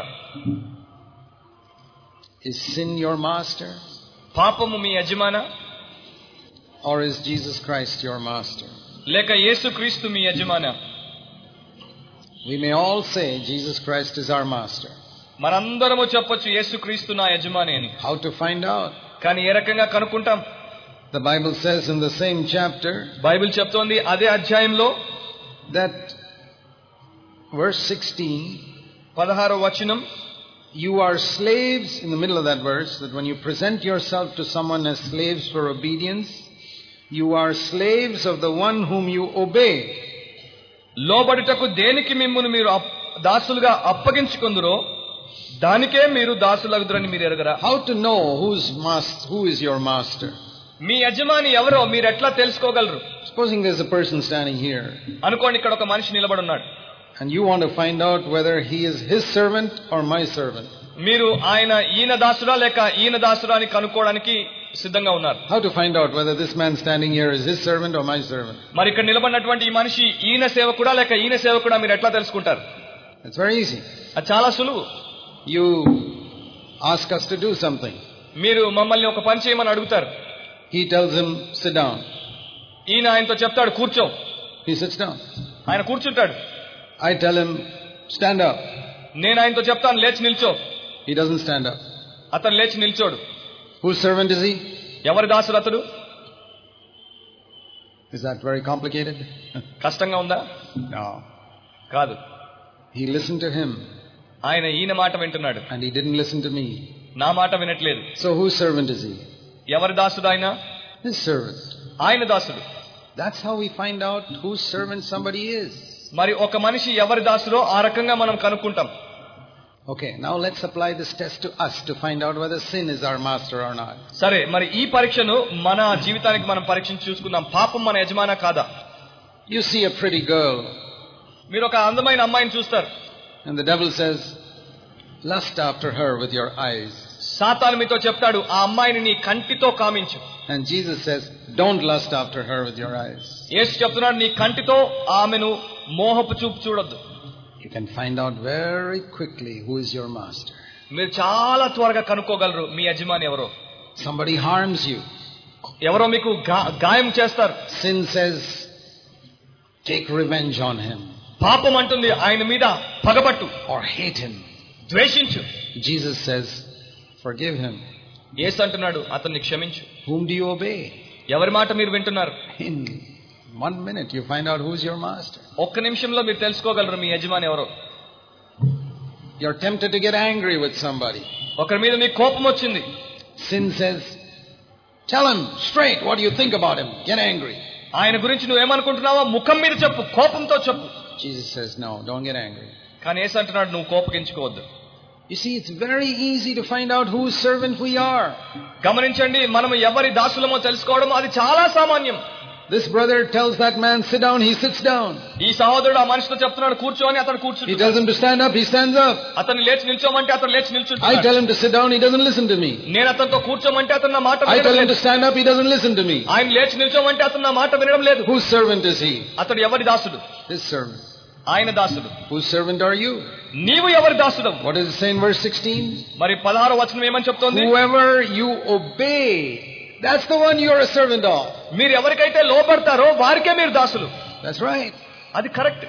Is sin your master? పాపము మీ యజమానా? Or is Jesus Christ your master? లేక యేసుక్రీస్తు మీ యజమానా? We may all say Jesus Christ is our master. మనందరము చెప్పొచ్చు యేసుక్రీస్తు నా యజమాని అని. How to find out? కానీ ఏ రకంగా కనుక్కుంటాం? The Bible says in the same chapter, Bible చెప్తోంది అదే అధ్యాయంలో, that verse sixteen, పదహారవ వచనం, you are slaves, in the middle of that verse, that when you present yourself to someone as slaves for obedience, you are slaves of the one whom you obey. లోబడుటకు దేనికి మిమ్మును మీరు దాసులుగా అప్పగించుకొందురో దానికే మీరు దాసులగుదురని మీరు ఎరగరా? How to know who's master, who is your master? మీ యజమాని ఎవరో మీరు ఎట్లా తెలుసుకోగలరు? Supposing there's a person standing here, అనుకోండి ఇక్కడ ఒక మనిషి నిలబడి ఉన్నాడు, and you want to find out whether he is his servant or my servant. మీరు ఆయన ఈయన దాసుడా లేక ఈయన దాసుడా అని కనుక్కోవడానికి సిద్ధంగా ఉన్నారు. How to find out whether this man standing here is his servant or my servant? మరి ఇక్కడ నిలబడినటువంటి ఈ మనిషి ఈయన సేవకుడా లేక ఈయన సేవకుడా మీరు ఎట్లా తెలుసుకుంటారు? It's very easy. అది చాలా సులువు. You ask us to do something. మీరు మమ్మల్ని ఒక పని చేయమని అడుగుతారు. He tells him, sit down. ఈయన ఆయనతో చెప్తాడు కూర్చో. He sits down. ఆయన కూర్చుంటాడు. I tell him, stand up. నేను ఆయనతో చెప్తాను లేచి నిల్చో. He doesn't stand up. అతను లేచి నిల్చోడు. Whose servant is he? ఎవరి దాసుడు అతడు? Is that very complicated? కష్టంగా ఉందా? No. కాదు. He listened to him. ఆయన ఈయన మాట వింటున్నాడు. And he didn't listen to me. నా మాట వినట్లేదు. So whose servant is he? ఎవరి దాసుడు ఆయన? His servant. ఆయన దాసుడు. That's how we find out whose servant somebody is. మరి ఒక మనిషి ఎవరి దాసుడో ఆ రకంగా మనం కనుక్కుంటాం. Okay, now let's apply this test to us to find out whether sin is our master or not. సరే, మరి ఈ పరీక్షను మన జీవితానికి మనం పరీక్షించి చూసుకుందాం. పాపం మన యజమానా కాదా? You see a pretty girl. మీరు ఒక అందమైన అమ్మాయిని చూస్తారు. And the devil says, lust after her with your eyes. సాతాను మీతో చెప్తాడు, ఆ అమ్మాయిని నీ కంటితో కామించు. And Jesus says, don't lust after her with your eyes. యేసు చెప్తున్నాడు, నీ కంటితో ఆమెను మోహపు చూపు చూడొద్దు. You can find out very quickly who is your master. మీరు చాలా త్వరగా కనుక్కోగలరు మీ యజమాని ఎవరో. Somebody harms you. ఎవరో మీకు గాయం చేస్తారు. Sin says, take revenge on him. పాపం అంటుంది, ఆయన మీద పగబట్టు. Or hate him. ద్వేషించు. Jesus says, forgive him. యేసు అంటున్నాడు, అతన్ని క్షమించు. Whom do you obey? ఎవరి మాట మీరు వింటున్నారు? In one minute you find out who's your master. ఒక్క నిమిషంలో మీరు తెలుసుకోగలరు మీ యజమాని ఎవరో. You're tempted to get angry with somebody. ఒకరి మీద మీకు కోపం వచ్చింది. Sin says, tell him straight what do you think about him. Get angry. ఆయన గురించి నువ్వేమనుకుంటున్నావో ముఖం మీద చెప్పు, కోపంతో చెప్పు. Jesus says, no, don't get angry. కానీ యేసు అంటున్నాడు, నువ్వు కోపగించుకోవద్దు. You see, it's very easy to find out whose servant we are. గమనించండి, మనం ఎవరి దాసులమో తెలుసుకోవడం అది చాలా సామాన్యం. This brother tells that man, sit down, he sits down. ఈ సహోదరుడు ఆ మనిషితో చెప్తున్నాడు, కూర్చోని, అతను He కూర్చుంటాడు. tells him to stand up, he stands up. అతను లేచి నిల్చోమంటే అతను లేచి I నిల్చుంటాడు. tell him to sit down, he doesn't listen to me. నేను అతనితో కూర్చోమంటే అతను నా మాట I tell వినడం him to లేదు. stand up, he doesn't listen to me. ఆయన లేచి నిల్చోమంటే అతను నా మాట వినడం లేదు. Whose servant is he? అతడు ఎవరి దాసుడు? His servant. ఆయన దాసుడు. Whose servant are you? నీవు ఎవరి దాసుడవు? What does it say in verse sixteen? మరి పదహారో వచనం ఏమని చెప్తోంది? Whoever you obey, that's the one you're a servant of. మీరు ఎవరికైతే లోబడతారో వారికే మీరు దాసులు. That's right. అది correct.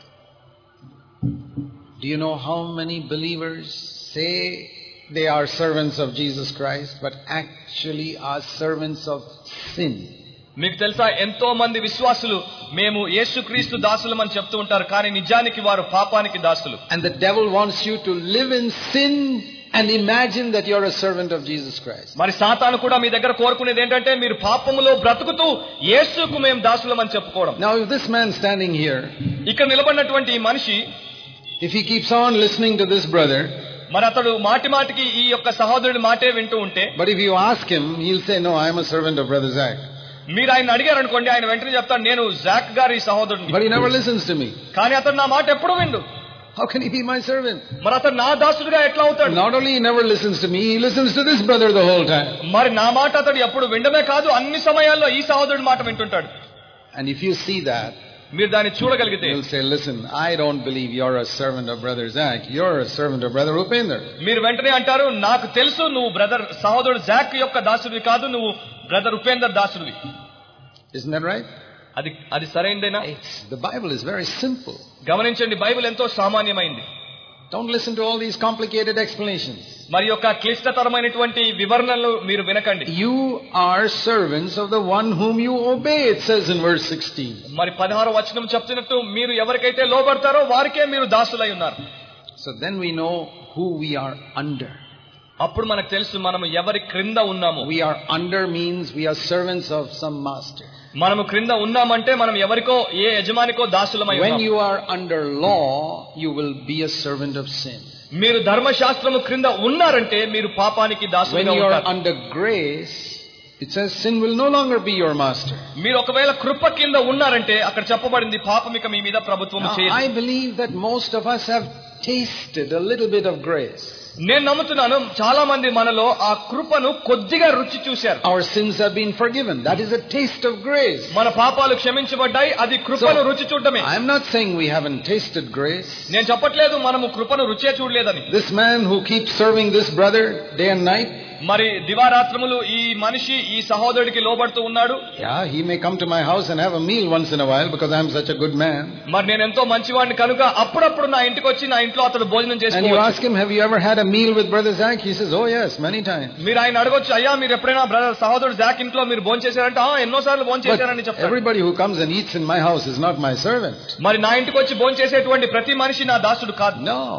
Do you know how many believers say they are servants of Jesus Christ, but actually are servants of sin? మీకు తెలుసా, ఎంతో మంది విశ్వాసులు మేము యేసుక్రీస్తు దాసులమని చెప్తూ ఉంటారు, కానీ నిజానికి వారు పాపానికి దాసులు. And the devil wants you to live in sin and imagine that you're a servant of Jesus Christ. మరి సాతాను కూడా మీ దగ్గర కోరుకునేది ఏంటంటే మీరు పాపములో బ్రతుకుతూ యేసుకు మేము దాసులమని చెప్పుకోవడం. Now if this man standing here, ఇక్కడ నిలబడినటువంటి ఈ మనిషి, if he keeps on listening to this brother, మరి అతడు మాటి మాటికి ఈ యొక్క సహోదరుడి మాటే వింటూ ఉంటే, but if you ask him, he'll say, no, I am a servant of brother Zach. మీరు ఆయన అడిగారు అనుకోండి, ఆయన వెంటనే చెప్తాడు, నేను జాక్ గారి సహోదరుడిని. But he never listens to me. కానీ అతడు నా మాట ఎప్పుడు విండు. How can he be my servant? మరి అతడు నా దాసుడిగా ఎట్లా అవుతాడు? Not only he never listens to me, he listens to this brother the whole time. మరి నా మాట అతడు ఎప్పుడు వినడమే కాదు, అన్ని సమయాల్లో ఈ సహోదరుడి మాట వింటుంటాడు. And if you see that, మీరు దాన్ని చూడగలిగితే, you'll say, listen, I don't believe you're a servant of brother Zach. You're a servant of brother Upender. మీరు వెంటనే అంటారు, నాకు తెలుసు నువ్వు బ్రదర్ సహోదరుడు జాక్ యొక్క దాసుడివి కాదు, నువ్వు బ్రదర్ ఉపేందర్ దాసుడివి. Isn't that right? అది అది సరైనదేనా? The Bible is very simple. గమనించండి, బైబిల్ ఎంతో సామాన్యమైంది. Don't listen to all these complicated explanations. మరి యొక్క క్లిష్టతరమైనటువంటి వివరణలు మీరు వినకండి. You are servants of the one whom you obey, it says in verse sixteen. మరి పదహారో వచనం చెప్తున్నట్టు మీరు ఎవరికైతే లోబడతారో వారికే మీరు దాసులై ఉన్నారు. So then we know who we are under. అప్పుడు మనకు తెలుసు మనం ఎవరి క్రింద ఉన్నాము. We are under means we are servants of some master. మనము క్రింద ఉన్నామంటే మనం ఎవరికో ఏ యజమానికో దాసులమై ఉన్నాము. When you are under law, you will be a servant of sin. మీరు ధర్మశాస్త్రము క్రింద ఉన్నారంటే మీరు పాపానికి దాసులుగా ఉంటారు. When you are ఉంటారు. under grace, it says sin will no longer be your master. మీరు ఒకవేళ కృప కింద ఉన్నారంటే అక్కడ చెప్పబడింది పాపం ఇక మీ మీద ప్రభుత్వం చేయదు. I believe that most of us have tasted a little bit of grace. నేను నమ్ముతున్నాను చాలా మంది మనలో ఆ కృపను కొద్దిగా రుచి చూశారు. Our sins have been forgiven. That is a taste of grace. మన పాపాలు క్షమించబడ్డాయి, అది కృపను రుచి చూడడమే. I am not saying we haven't tasted grace. నేను చెప్పట్లేదు మనము కృపను రుచే చూడలేదని. This man who keeps serving this brother day and night, మరి దివారాత్రములు ఈ మనిషి ఈ సహోదరుడికి లోబడుతూ ఉన్నాడు. Yeah, he may come to my house and have a meal once in a while because I am such a good man. మరి నేను ఎంతో మంచివాడిని కనుక అప్పుడప్పుడు నా ఇంటికి వచ్చి నా ఇంట్లో అతడు భోజనం చేసుకోవచ్చు. And you ask him, have you ever had a meal with brother Zach? He says, oh yes, many times. మీరు ఆయన అడగొచ్చు, అయ్యా మీరు ఎప్పుడైనా బ్రదర్ సహోదరుడు జాక్ ఇంట్లో మీరు భోజనం చేశారంటే ఆ ఎన్నో సార్లు భోజనం చేశారని చెప్తారు. Everybody who comes and eats in my house is not my servant. మరి నా ఇంటికి వచ్చి భోజనం చేసేటువంటి ప్రతి మనిషి నా దాసుడు కాదు. No.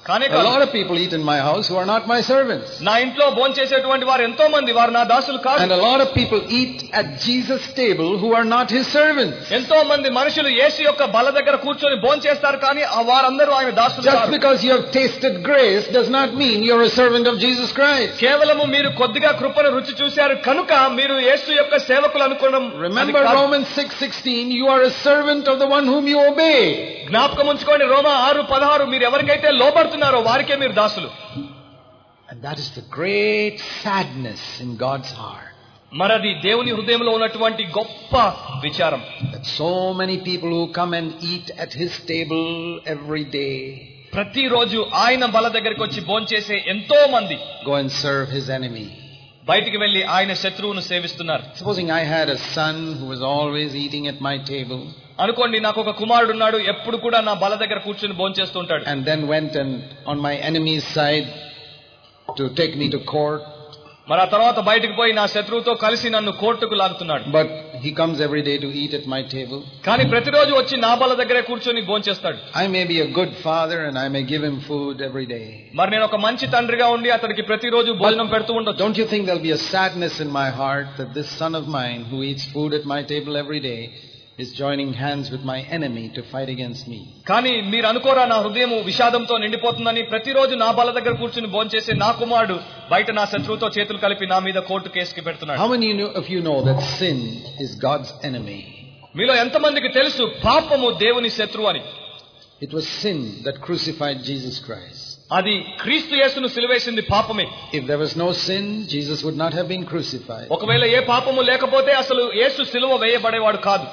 కానీ A lot of people eat in my house who are not my servants. నా ఇంట్లో భోంచేసేటువంటి వారు ఎంతో మంది వారు నా దాసులు కాదు. And a lot of people eat at Jesus' table who are not his servants. ఎంతో మంది మనుషులు యేసు యొక్క బల్ల దగ్గర కూర్చొని భోంచేస్తారు కానీ ఆ వారందరూ ఆయన దాసులు కాదు. Just because you have tasted grace does not mean you're a servant of Jesus Christ. కేవలము మీరు కొద్దిగా కృపను రుచి చూశారు కనుక మీరు యేసు యొక్క సేవకులు అనుకోవడం. Remember Romans six sixteen, you are a servant of the one whom you obey. జ్ఞాపకం ఉంచుకోండి రోమా ఆరు పదహారు, మీరు ఎవరికైతే లోబడుతున్నారో వారికే మీరు దాసులు. And that is the great sadness in God's heart. మరది దేవుని హృదయంలో ఉన్నటువంటి గొప్ప విచారం. That so many people who come and eat at his table every day, ప్రతిరోజు ఆయన బల్ల దగ్గరికి వచ్చి భోంచేసే ఎంతో మంది go and serve his enemy. బయటికి వెళ్లి ఆయన శత్రువును సేవిస్తున్నారు. Supposing I had a son who was always eating at my table. అనుకోండి నాకు ఒక కుమారుడు ఉన్నాడు, ఎప్పుడు కూడా నా బల్ల దగ్గర కూర్చొని భోంచేస్తూ ఉంటాడు. And then went and on my enemy's side to take me to court. మరి ఆ తర్వాత బయటికి పోయి నా శత్రువుతో కలిసి నన్ను కోర్టుకు లాగుతున్నాడు. But he comes every day to eat at my table. కానీ ప్రతిరోజు వచ్చి నా బల్ల దగ్గరే కూర్చొని భోంచేస్తాడు. I may be a good father and I may give him food every day. మరి నేను ఒక మంచి తండ్రిగా ఉండి అతనికి ప్రతిరోజు భోజనం పెడుతూ ఉండొచ్చు. Don't you think there'll be a sadness in my heart that this son of mine who eats food at my table every day is joining hands with my enemy to fight against me? కానీ మీరు అనుకోరా నా హృదయం విషాదంతో నిండిపోతుందని ప్రతిరోజు నా బల్ల దగ్గర కూర్చుని భోంచేసే నా కుమారుడు బయట నా శత్రువుతో చేతులు కలిపి నా మీద కోర్టు కేసుకి పెడుతున్నాడు. How many of you know that sin is God's enemy? మీలో ఎంతమందికి తెలుసు పాపము దేవుని శత్రువు అని? It was sin that crucified Jesus Christ. అది క్రీస్తు యేసును సిలువేసింది పాపమే. If there was no sin, Jesus would not have been crucified. ఒకవేళ ఏ పాపము లేకపోతే అసలు యేసు సిలువ వేయబడేవాడు కాదు.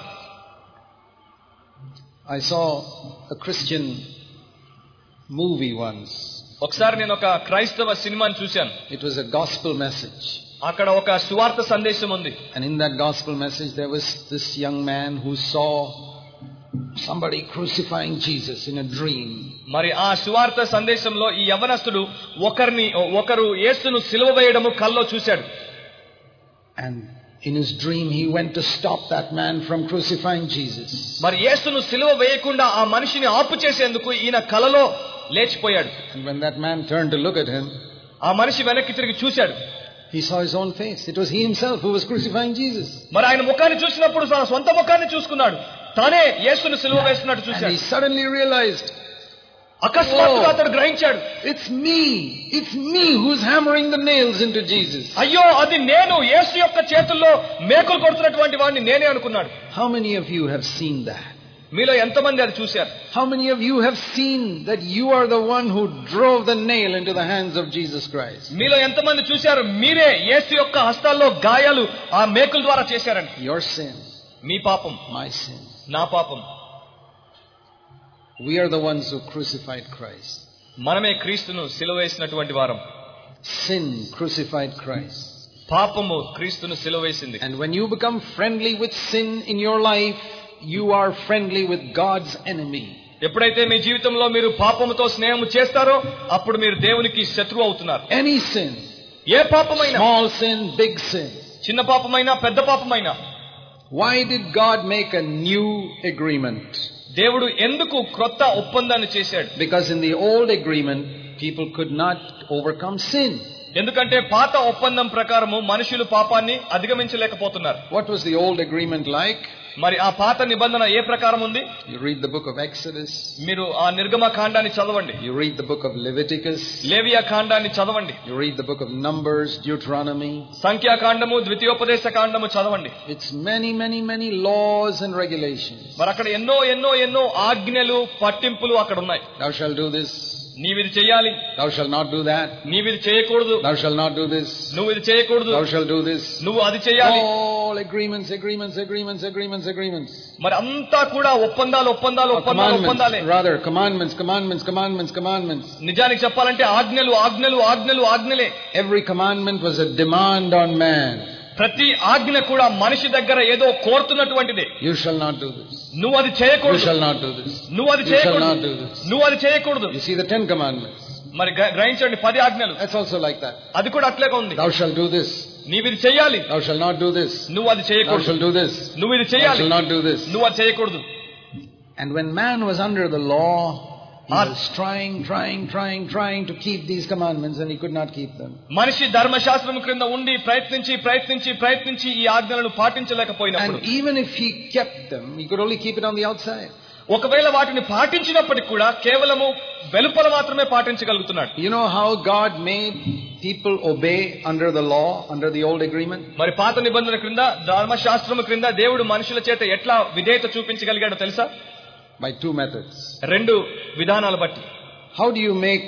I saw a Christian movie once. ఒకసారి నేను ఒక క్రైస్తవ సినిమాని చూశాను. It was a gospel message. అక్కడ ఒక సువార్త సందేశం ఉంది. And in that gospel message there was this young man who saw somebody crucifying Jesus in a dream. మరి ఆ సువార్త సందేశంలో ఈ యవనస్తుడు ఒకరిని ఒకరు యేసును సిలువ వేయడము కల్లో చూశాడు. And in his dream he went to stop that man from crucifying Jesus. మరి యేసును సిలువ వేయకుండా ఆ మనిషిని ఆపు చేసేందుకు ఈయన కలలో లేచిపోయాడు. And when that man turned to look at him, ఆ మనిషి వెనక్కి తిరిగి చూశాడు. he saw his own face. It was he himself who was crucifying Jesus. మరి ఆయన ముఖాన్ని చూసినప్పుడు తన సొంత ముఖాన్ని చూసుకున్నాడు. తానే యేసును సిలువ వేస్తున్నట్టు And చూశాడు. he suddenly realized, అకస్మాత్తుగా అతడు గ్రహించాడు, it's me. It's me who's hammering the nails into Jesus. అయ్యో అది నేను యేసు యొక్క చేతుల్లో మేకులు కొడుతున్నటువంటి వాడిని నేనే అనుకున్నాడు. How many of you have seen that? మీలో ఎంతమంది అది చూశారు? How many of you have seen that you are the one who drove the nail into the hands of Jesus Christ? మీలో ఎంతమంది చూశారు మీరే యేసు యొక్క హస్తాల్లో గాయాలు ఆ మేకుల ద్వారా చేశారని? Your sin, మీ పాపం, my sin. నా పాపం. We are the ones who crucified Christ. మనమే క్రీస్తును సిలువ వేసినటువంటి వారం. Sin crucified Christ. పాపము క్రీస్తును సిలువ వేసింది. And when you become friendly with sin in your life, you are friendly with God's enemy. ఎప్పుడైతే మీ జీవితంలో మీరు పాపముతో స్నేహం చేస్తారో అప్పుడు మీరు దేవునికి శత్రువు అవుతున్నారు. Any sin, ఏ పాపమైనా, small sin, big sin. చిన్న పాపమైనా పెద్ద పాపమైనా. Why did God make a new agreement? దేవుడు ఎందుకు క్రొత్త ఒప్పందాన్ని చేశాడు? Because in the old agreement people could not overcome sin. ఎందుకంటే పాత ఒప్పందం ప్రకారము మనుషులు పాపాన్ని అధిగమించలేకపోతున్నారు. What was the old agreement like? మరి ఆ పాత నిబంధన ఏ ప్రకారం ఉంది? You read the book of Exodus. మీరు ఆ నిర్గమ కాండాన్ని చదవండి. You read the book of Leviticus. లేవియా కాండాన్ని చదవండి. You read the book of Numbers, Deuteronomy. సంఖ్యా కాండము, ద్వితీయోపదేశ కాండము చదవండి. It's many, many, many laws and regulations. మరి అక్కడ ఎన్నో ఎన్నో ఎన్నో ఆజ్ఞలు పట్టింపులు అక్కడ ఉన్నాయి. Thou shalt do this. నీవిది చేయాలి. Thou shalt not do that. నీవిది చేయకూడదు. Thou shalt not do this. నువ్వు ఇది చేయకూడదు. Thou shalt do this. నువ్వు అది చేయాలి. All agreements, agreements, agreements, agreements, agreements. మరి అంతా కూడా ఒప్పందాలు ఒప్పందాలు ఒప్పందాలు ఒప్పందాలే. Rather, commandments, commandments, commandments, commandments. నిజానికి చెప్పాలంటే ఆజ్ఞలు ఆజ్ఞలు ఆజ్ఞలు ఆజ్ఞలే. Every commandment was a demand on man. ప్రతి ఆజ్ఞ కూడా మనిషి దగ్గర ఏదో కోరుతున్నటువంటిదే. You shall not do this. నువ్వు అది చేయకూడదు. You shall not do this. నువ్వు అది You shall చేయకూడదు. not do this. నువ్వు అది చేయకూడదు. You see the Ten Commandments. మరి గ్రహించండి పది ఆజ్ఞలు. That's also like that. అది కూడా అట్లే ఉంది. Thou shalt do this. నీవు ఇది చేయాలి. Thou shalt not do this. నువ్వు అది Thou చేయకూడదు. shalt do this. నువ్వు ఇది Thou చేయాలి. shalt not do this. నువ్వు అది చేయకూడదు. And when man was under the law, He was trying, trying, trying, trying to keep these commandments and he could not keep them. మనిషి ధర్మశాస్త్రం క్రింద ఉండి ప్రయత్నించి ప్రయత్నించి ప్రయత్నించి ఈ ఆజ్ఞలను పాటించలేకపోయినప్పుడు, and even if he kept them, he could only keep it on the outside. ఒకవేళ వాటిని పాటించినప్పటికీ కూడా కేవలము వెలుపల మాత్రమే పాటించగలుగుతున్నాడు. You know how God made people obey under the law, under the old agreement? మరి పాత నిబంధన క్రింద ధర్మశాస్త్రం క్రింద దేవుడు మనుషుల చేత ఎట్లా విధేయత చూపించగలిగాడో తెలుసా? By two methods. రెండు విధానాలు బట్టి. How do you make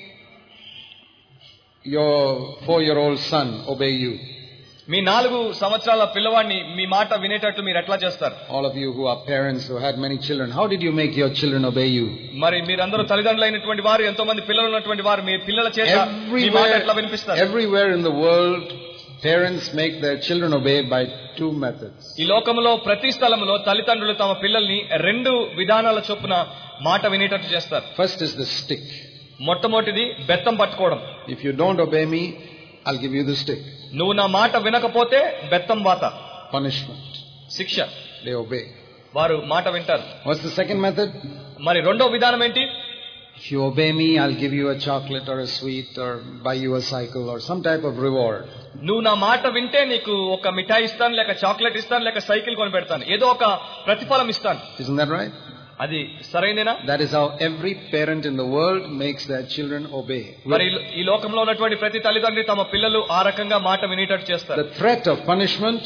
your four-year-old son obey you? మీ నాలుగు సంవత్సరాల పిల్లవాడిని మీ మాట వినేటట్టు మీరు ఎట్లా చేస్తారు? All of you who are parents who had many children, how did you make your children obey you? మరి మీరందరూ తల్లిదండ్రులైనటువంటి వారు, ఎంతో మంది పిల్లలు ఉన్నటువంటి వారు, మీ పిల్లల చేత మీ మాట ఎట్లా వినిపిస్తారు? Everywhere in the world, parents make their children obey by two methods. ఈ లోకంలో ప్రతి స్థలంలో తల్లిదండ్రులు తమ పిల్లల్ని రెండు విధానాల చొప్పున మాట వినేటట్టు చేస్తారు. First is the stick. మొట్టమొదటిది బెత్తం పట్టుకోవడం. If you don't obey me, I'll give you the stick. నువ్వు నా మాట వినకపోతే బెత్తం వాత, punishment, శిక్ష. They obey. వారు మాట వింటారు. What's the second method? మరి రెండో విధానం ఏంటి? If you obey me, I'll give you a chocolate or a sweet or buy you a cycle or some type of reward. నువ్వు నా మాట వింటే నీకు ఒక మిఠాయి ఇస్తాను, లేక చాక్లెట్ ఇస్తాను, లేక సైకిల్ కొని పెడతాను, ఏదో ఒక ప్రతిఫలం ఇస్తాను. Isn't that right? అది సరైనదేనా? That is how every parent in the world makes their children obey. మరి ఈ లోకంలో ఉన్నటువంటి ప్రతి తల్లిదండ్రి తమ పిల్లలు ఆ రకంగా మాట వినేటట్టు చేస్తారు. The threat of punishment,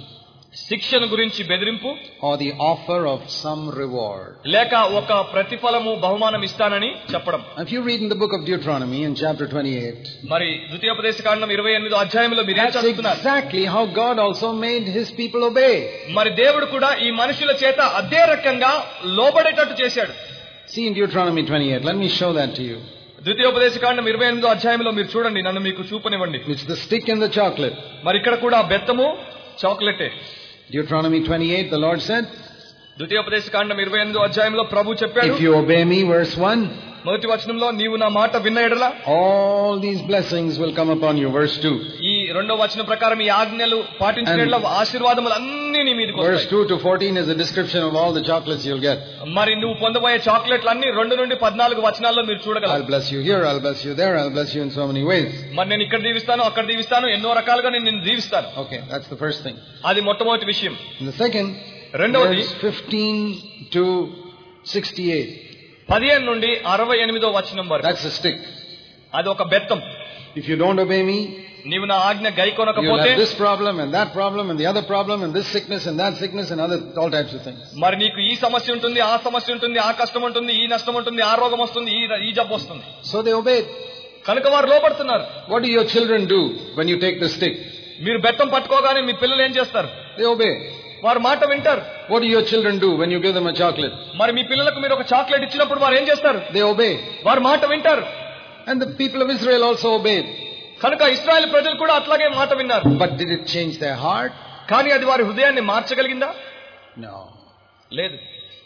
శిక్షను గురించి బెదిరింపు, or the offer of some reward. లేక ఒక ప్రతిఫలము బహుమానం ఇస్తానని చెప్పడం. If you read in the book of Deuteronomy in chapter twenty-eight, మరి ద్వితీయోపదేశకాండం ఇరవై ఎనిమిదో అధ్యాయంలో మీరు ఏం చదువుతున్నారు? Exactly how God also made his people obey. మరి దేవుడు కూడా ఈ మనుషుల చేత అదే రకంగా లోబడేటట్టు చేశాడు. See in Deuteronomy twenty-eight, let me show that to you. ద్వితీయోపదేశకాండం ఇరవై ఎనిమిదో అధ్యాయంలో మీరు చూడండి, నన్ను మీకు చూపనివ్వండి. It's the stick and the chocolate. మరి ఇక్కడ కూడా బెత్తము చాక్లెటే. Deuteronomy twenty-eight, the Lord said, ద్వితీయోపదేశకాండం ఇరవై ఎనిమిదో అధ్యాయంలో ప్రభు చెప్పాడు, if you obey me, verse one, మొదటి వచనంలో, నీవు నా మాట విన్న ఎడల all these blessings will come upon you, verse two. ఈ రెండో వచనం ప్రకారం ఈ ఆజ్ఞలు పాటించిన ఎడల ఆశీర్వాదములు అన్ని నీ మీదకి వస్తాయి. Verse two to fourteen is a description of all the chocolates you'll get. మరి నువ్వు పొందబోయే చాక్లెట్లు అన్ని రెండు నుండి పద్నాలుగు వచనాల్లో మీరు చూడగలరు. I'll bless you here, I'll bless you there, I'll bless you in so many ways. మరి నేను ఇక్కడ దీవిస్తాను, అక్కడ దీవిస్తాను, ఎన్నో రకాలుగా నేను నిన్ను దీవిస్తాను. Okay, that's the first thing. అది మొట్టమొదటి విషయం. And the second, రెండవది verse fifteen to sixty-eight. పదిహేను నుండి అరవై ఎనిమిదో వచనం వరకు. That's a stick. అది ఒక బెత్తం. If you don't obey me, నీవు నా ఆజ్ఞ గైకొనకపోతే you'll have this problem and that problem and the other problem and this sickness and that sickness and other all types of things. మరి నీకు ఈ సమస్య ఉంటుంది, ఆ సమస్య ఉంటుంది, ఆ కష్టం ఉంటుంది, ఈ నష్టం ఉంటుంది, ఆ రోగం వస్తుంది, ఈ ఈ జబ్బు వస్తుంది. So they obeyed. కనుక వారు లోబడుతున్నారు. What do your children do when you take the stick? మీరు బెత్తం పట్టుకోగానే మీ పిల్లలు ఏం చేస్తారు? They obey. వారు మాట వింటారు. What do your children do when you give them a chocolate? మరి మీ పిల్లలకు మీరు ఒక చాక్లెట్ ఇచ్చినప్పుడు వారు ఏం చేస్తారు? They obey. వారు మాట వింటారు. And the people of Israel also obeyed. కనుక ఇశ్రాయేలు ప్రజలు కూడా అట్లాగే మాట విన్నారు. But did it change their heart? కానీ అది వారి హృదయాన్ని మార్చగలిగిందా? No. లేదు.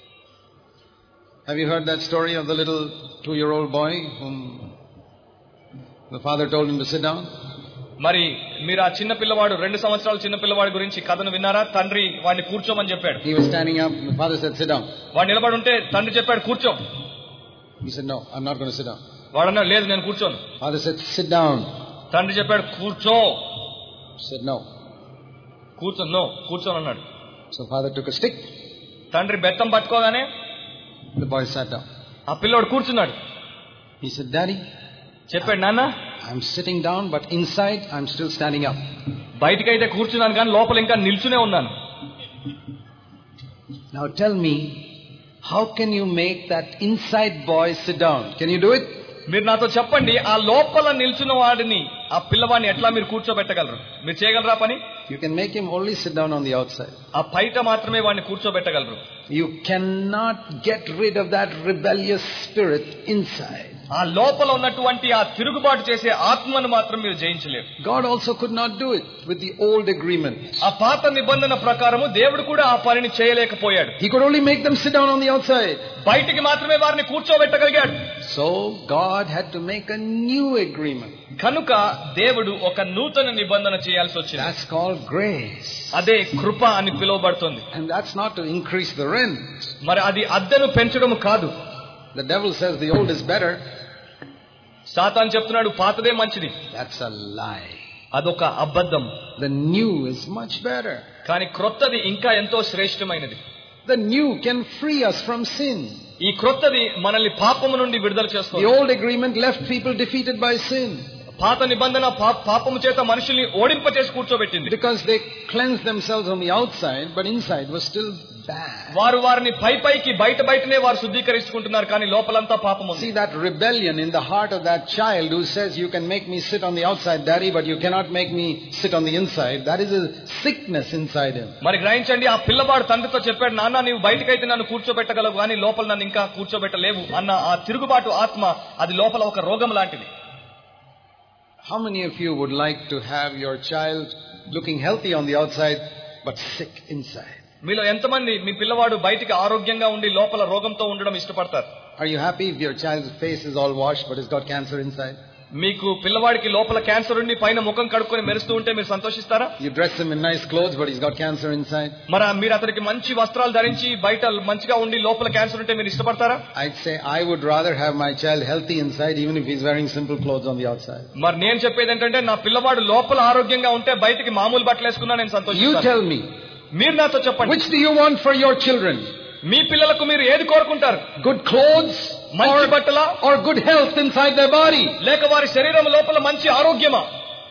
Have you heard that story of the little two-year-old boy whom the father told him to sit down? మరి మీరు ఆ చిన్న పిల్లవాడు, రెండు సంవత్సరాల చిన్న పిల్లవాడి గురించి కథను విన్నారా? తండ్రి వాడిని కూర్చోమని చెప్పాడు. He was standing up. The father said, "Sit down." వాడు నిలబడి ఉంటే తండ్రి చెప్పాడు, కూర్చో. He said, "No, I'm not going to sit down." వాడు అన్నాడు, లేదు నేను కూర్చోను. Father said, "Sit down." తండ్రి చెప్పాడు, కూర్చో. He said, "No." కూర్చో, నో కూర్చోను అన్నాడు. So father took a stick. తండ్రి బెత్తం పట్టుకోగానే The boy sat down. ఆ పిల్లోడు కూర్చున్నాడు. He said, "Daddy," చెప్పాడు, నాన్న, I'm sitting down, but inside I'm still standing up. బయటికైతే కూర్చున్నాను కానీ లోపల ఇంకా నిల్చునే ఉన్నాను. Now tell me, how can you make that inside boy sit down? Can you do it? మీరు నాతో చెప్పండి, ఆ లోపల నిల్చున్న వాడిని, ఆ పిల్లవాడిని ఎట్లా మీరు కూర్చోబెట్టగలరు? మీరు చేయగలరా పని? You can make him only sit down on the outside. ఆ బయట మాత్రమే వాడిని కూర్చోబెట్టగలరు. You cannot get rid of that rebellious spirit inside. ఆ లోపల ఉన్నటువంటి ఆ తిరుగుబాటు చేసే ఆత్మను మాత్రం మీరు జయించలేరు. God also could not do it with the old agreement. ఆ పాత నిబంధన ప్రకారము దేవుడు కూడా ఆ పనిని చేయలేకపోయాడు. He could only make them sit down on the outside. బయటికి మాత్రమే వారిని కూర్చోబెట్టగలిగాడు. So God had to make a new agreement. కనుక దేవుడు ఒక నూతన నిబంధన చేయాల్సి వచ్చింది. That's called grace. అదే కృప అని పిలువబడుతుంది. And that's not to increase the rent. మరి అది అద్దెను పెంచడం కాదు. The devil says the old is better. సాతాను చెప్తున్నాడు పాతదే మంచిది. That's a lie. అదొక అబద్ధం. The new is much better. కానీ క్రొత్తది ఇంకా ఎంతో శ్రేష్టమైనది. The new can free us from sin. ఈ క్రొత్తది మనల్ని పాపము నుండి విడుదల చేస్తుంది. The old agreement left people defeated by sin. పాత నిబంధన పాపము చేత మనుషుల్ని ఓడింపచేసి కూర్చోబెట్టింది. Because they cleansed themselves on the outside, but inside was still bad. వారు వారిని పై పైకి బయట బయటనే వారు శుద్ధీకరించుకుంటున్నారు, కానీ లోపలంతా పాపం ఉంది. See that rebellion in the heart of that child who says, you can make me sit on the outside, daddy, but you cannot make me sit on the inside. That is a sickness inside him. మరి గ్రహించండి, ఆ పిల్లవాడు తండ్రితో చెప్పాడు, నాన్న నీవు బయటకైతే నన్ను కూర్చోబెట్టగలవు, కానీ లోపల నన్ను ఇంకా కూర్చోబెట్టలేవు అన్న ఆ తిరుగుబాటు ఆత్మ, అది లోపల ఒక రోగం లాంటిది. How many of you would like to have your child looking healthy on the outside but sick inside? మీలో ఎంతమంది మీ పిల్లవాడు బయటికి ఆరోగ్యంగా ఉండి లోపల రోగంతో ఉండడం ఇష్టపడతారు? Are you happy if your child's face is all washed but it's got cancer inside? మీకు పిల్లవాడికి లోపల క్యాన్సర్ ఉండి పైన ముఖం కడుక్కొని మెరుస్తూ ఉంటే మీరు సంతోషిస్తారా? You dress him in nice clothes but he's got cancer inside. మరి మీరు అతనికి మంచి వస్త్రాలు ధరించి బయట మంచిగా ఉండి లోపల క్యాన్సర్ ఉంటే మీరు ఇష్టపడతారా? I'd say I would rather have my child healthy inside even if he's wearing simple clothes on the outside. మరి నేను చెప్పేది ఏంటంటే నా పిల్లవాడు లోపల ఆరోగ్యంగా ఉంటే బయటికి మామూలు బట్టలు వేసుకున్నా నేను సంతోషిస్తాను. You tell me. మీరు నాతో చెప్పండి. Which do you want for your children? మీ పిల్లలకు మీరు ఏది కోరుకుంటారు? Good clothes మంచి బట్టలా, or good health inside their body? లేక వారి శరీరం లోపల మంచి ఆరోగ్యమా?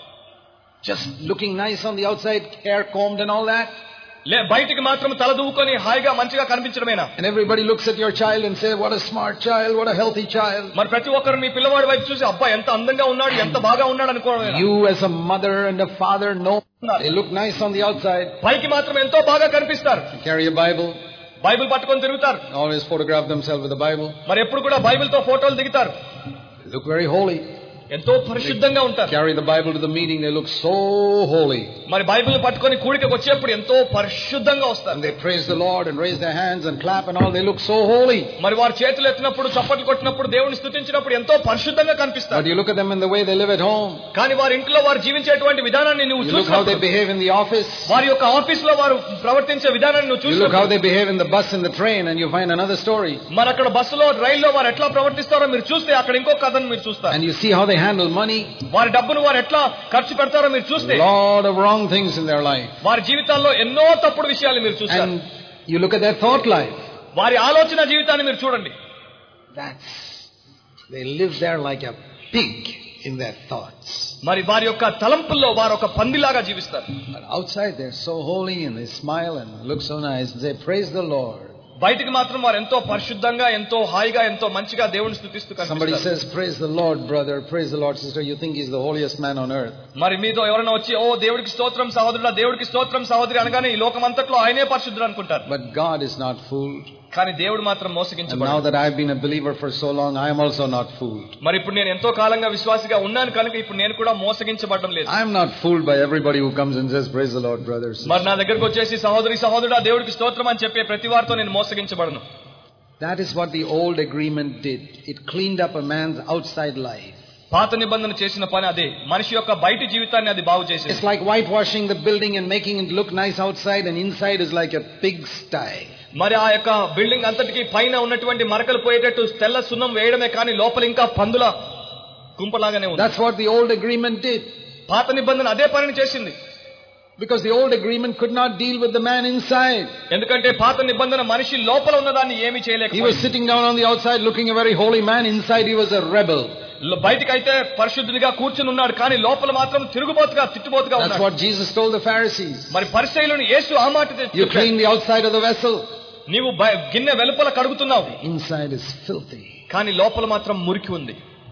Just looking nice on the outside, hair combed and all that? లే బయటికి మాత్రం తల దువ్వుకొని హాయిగా మంచిగా కనిపించడమేనా? And everybody looks at your child and say, what a smart child, what a healthy child. మరి ప్రతి ఒక్కరు మీ పిల్లవాడి వైపు చూసి అబ్బా ఎంత అందంగా ఉన్నాడు, ఎంత బాగా ఉన్నాడు అనుకోవడమేనా? You as a mother and a father know they look nice on the outside. పైకి మాత్రం ఎంతో బాగా కనిపిస్తారు. You carry a Bible. Bible పట్టుకొని తిరుగుతారు. Always photograph themselves with the Bible. మరి ఎప్పుడు కూడా బైబిల్ తో ఫోటోలు దిగుతారు. They look very holy. ఎంతో పరిశుద్ధంగా ఉంటారు. Carry the Bible to the meeting, they look so holy. మరి బైబిల్ పట్టుకొని కూడికకి వచ్చేప్పుడు ఎంతో పరిశుద్ధంగా వస్తారు. And they praise the Lord and raise their hands and clap and all, they look so holy. మరి వారు చేతులు ఎత్తినప్పుడు చప్పట్లు కొట్టినప్పుడు దేవుని స్తుతించినప్పుడు ఎంతో పరిశుద్ధంగా కనిపిస్తారు. But you look at them in the way they live at home. కానీ వారి ఇంట్లో వారు జీవించేటువంటి విధానాన్ని నువ్వు చూసినప్పుడు, you look how they behave in the office. వారి యొక్క ఆఫీస్ లో వారు ప్రవర్తించే విధానాన్ని నువ్వు చూసినప్పుడు, you look how they behave in the bus and the train, and you find another story. మరి అక్కడ బస్సులో రైల్లో వారు ఎట్లా ప్రవర్తిస్తారో మీరు చూస్తే అక్కడ ఇంకో కథను మీరు చూస్తారు. And you see how they handle money. వారి డబ్బును వారు ఎట్లా ఖర్చు పెడతారో మీరు చూస్తే, lot of wrong things in their life. వారి జీవితాల్లో ఎన్నో తప్పుడు విషయాలు మీరు చూస్తారు. And you look at their thought life. వారి ఆలోచన జీవితాన్ని మీరు చూడండి. That's they live there like a pig in their thoughts. మరి వారి యొక్క తలంపుల్లో వారు ఒక పందిలాగా జీవిస్తారు. But outside they're so holy and they smile and look so nice and they praise the Lord. బయటికి మాత్రం వారు ఎంతో పరిశుద్ధంగా ఎంతో హాయిగా ఎంతో మంచిగా దేవుని స్తుతిస్తూ కనిపిస్తారు. Somebody says praise the Lord brother, praise the Lord sister, you think he's the holiest man on earth. మరి మీతో ఎవరైనా వచ్చి ఓ దేవుడికి స్తోత్రం సహోదరుడా, దేవుడికి స్తోత్రం సహోదరి అనగానే ఈ లోకమంతట్లో ఆయనే పరిశుద్ధుడు అనుకుంటారు. But God is not fooled. కానీ దేవుడు మాత్రం మోసగించబడడు. Now that I've been a believer for so long, I am also not fooled. మరి ఇప్పుడు నేను ఎంతో కాలంగా విశ్వాసిగా ఉన్నాను కనుక ఇప్పుడు నేను కూడా మోసగించబడడం లేదు. I am not fooled by everybody who comes and says praise the Lord brothers. మరి నా దగ్గరికి వచ్చేసి సహోదరి సహోదరుడా దేవుడికి స్తోత్రం అని చెప్పే ప్రతి వారితో నేను మోసగించబడను. That is what the old agreement did. It cleaned up a man's outside life. పాత నిబంధన చేసిన పని అదే, మనిషి యొక్క బయటి జీవితాన్ని అది బాగు చేసింది. It's like whitewashing the building and making it look nice outside and inside is like a pigsty. మరి ఆ యొక్క బిల్డింగ్ అంతటికి పైన ఉన్నటువంటి మరకలు పోయేటట్టు తెల్ల సున్నం వేయడమే కానీ లోపల ఇంకా పందుల గుంపలాగానే ఉంది. That's what the old agreement did. పాత నిబంధన అదే పనిని చేసింది. Because the old agreement could not deal with the man inside. ఎందుకంటే పాత నిబంధన మనిషి లోపల ఉన్నదాన్ని ఏమీ చేయలేకపోయింది. He was sitting down on the outside looking a very holy man, inside he was a rebel. బయటికైతే పరిశుద్ధుడిగా కూర్చుని ఉన్నాడు కానీ లోపల మాత్రం తిరుగుబోతుగా తిట్టుబోతుగా ఉన్నాడు. That's what Jesus told the Pharisees. మరి పరిసయ్యులను యేసు ఆ మాట చెప్పాడు. You clean the outside of the vessel. నీవు గిన్నె వెలుపల కడుగుతున్నావు. Inside is filthy. కానీ లోపల మాత్రం మురికి ఉంది.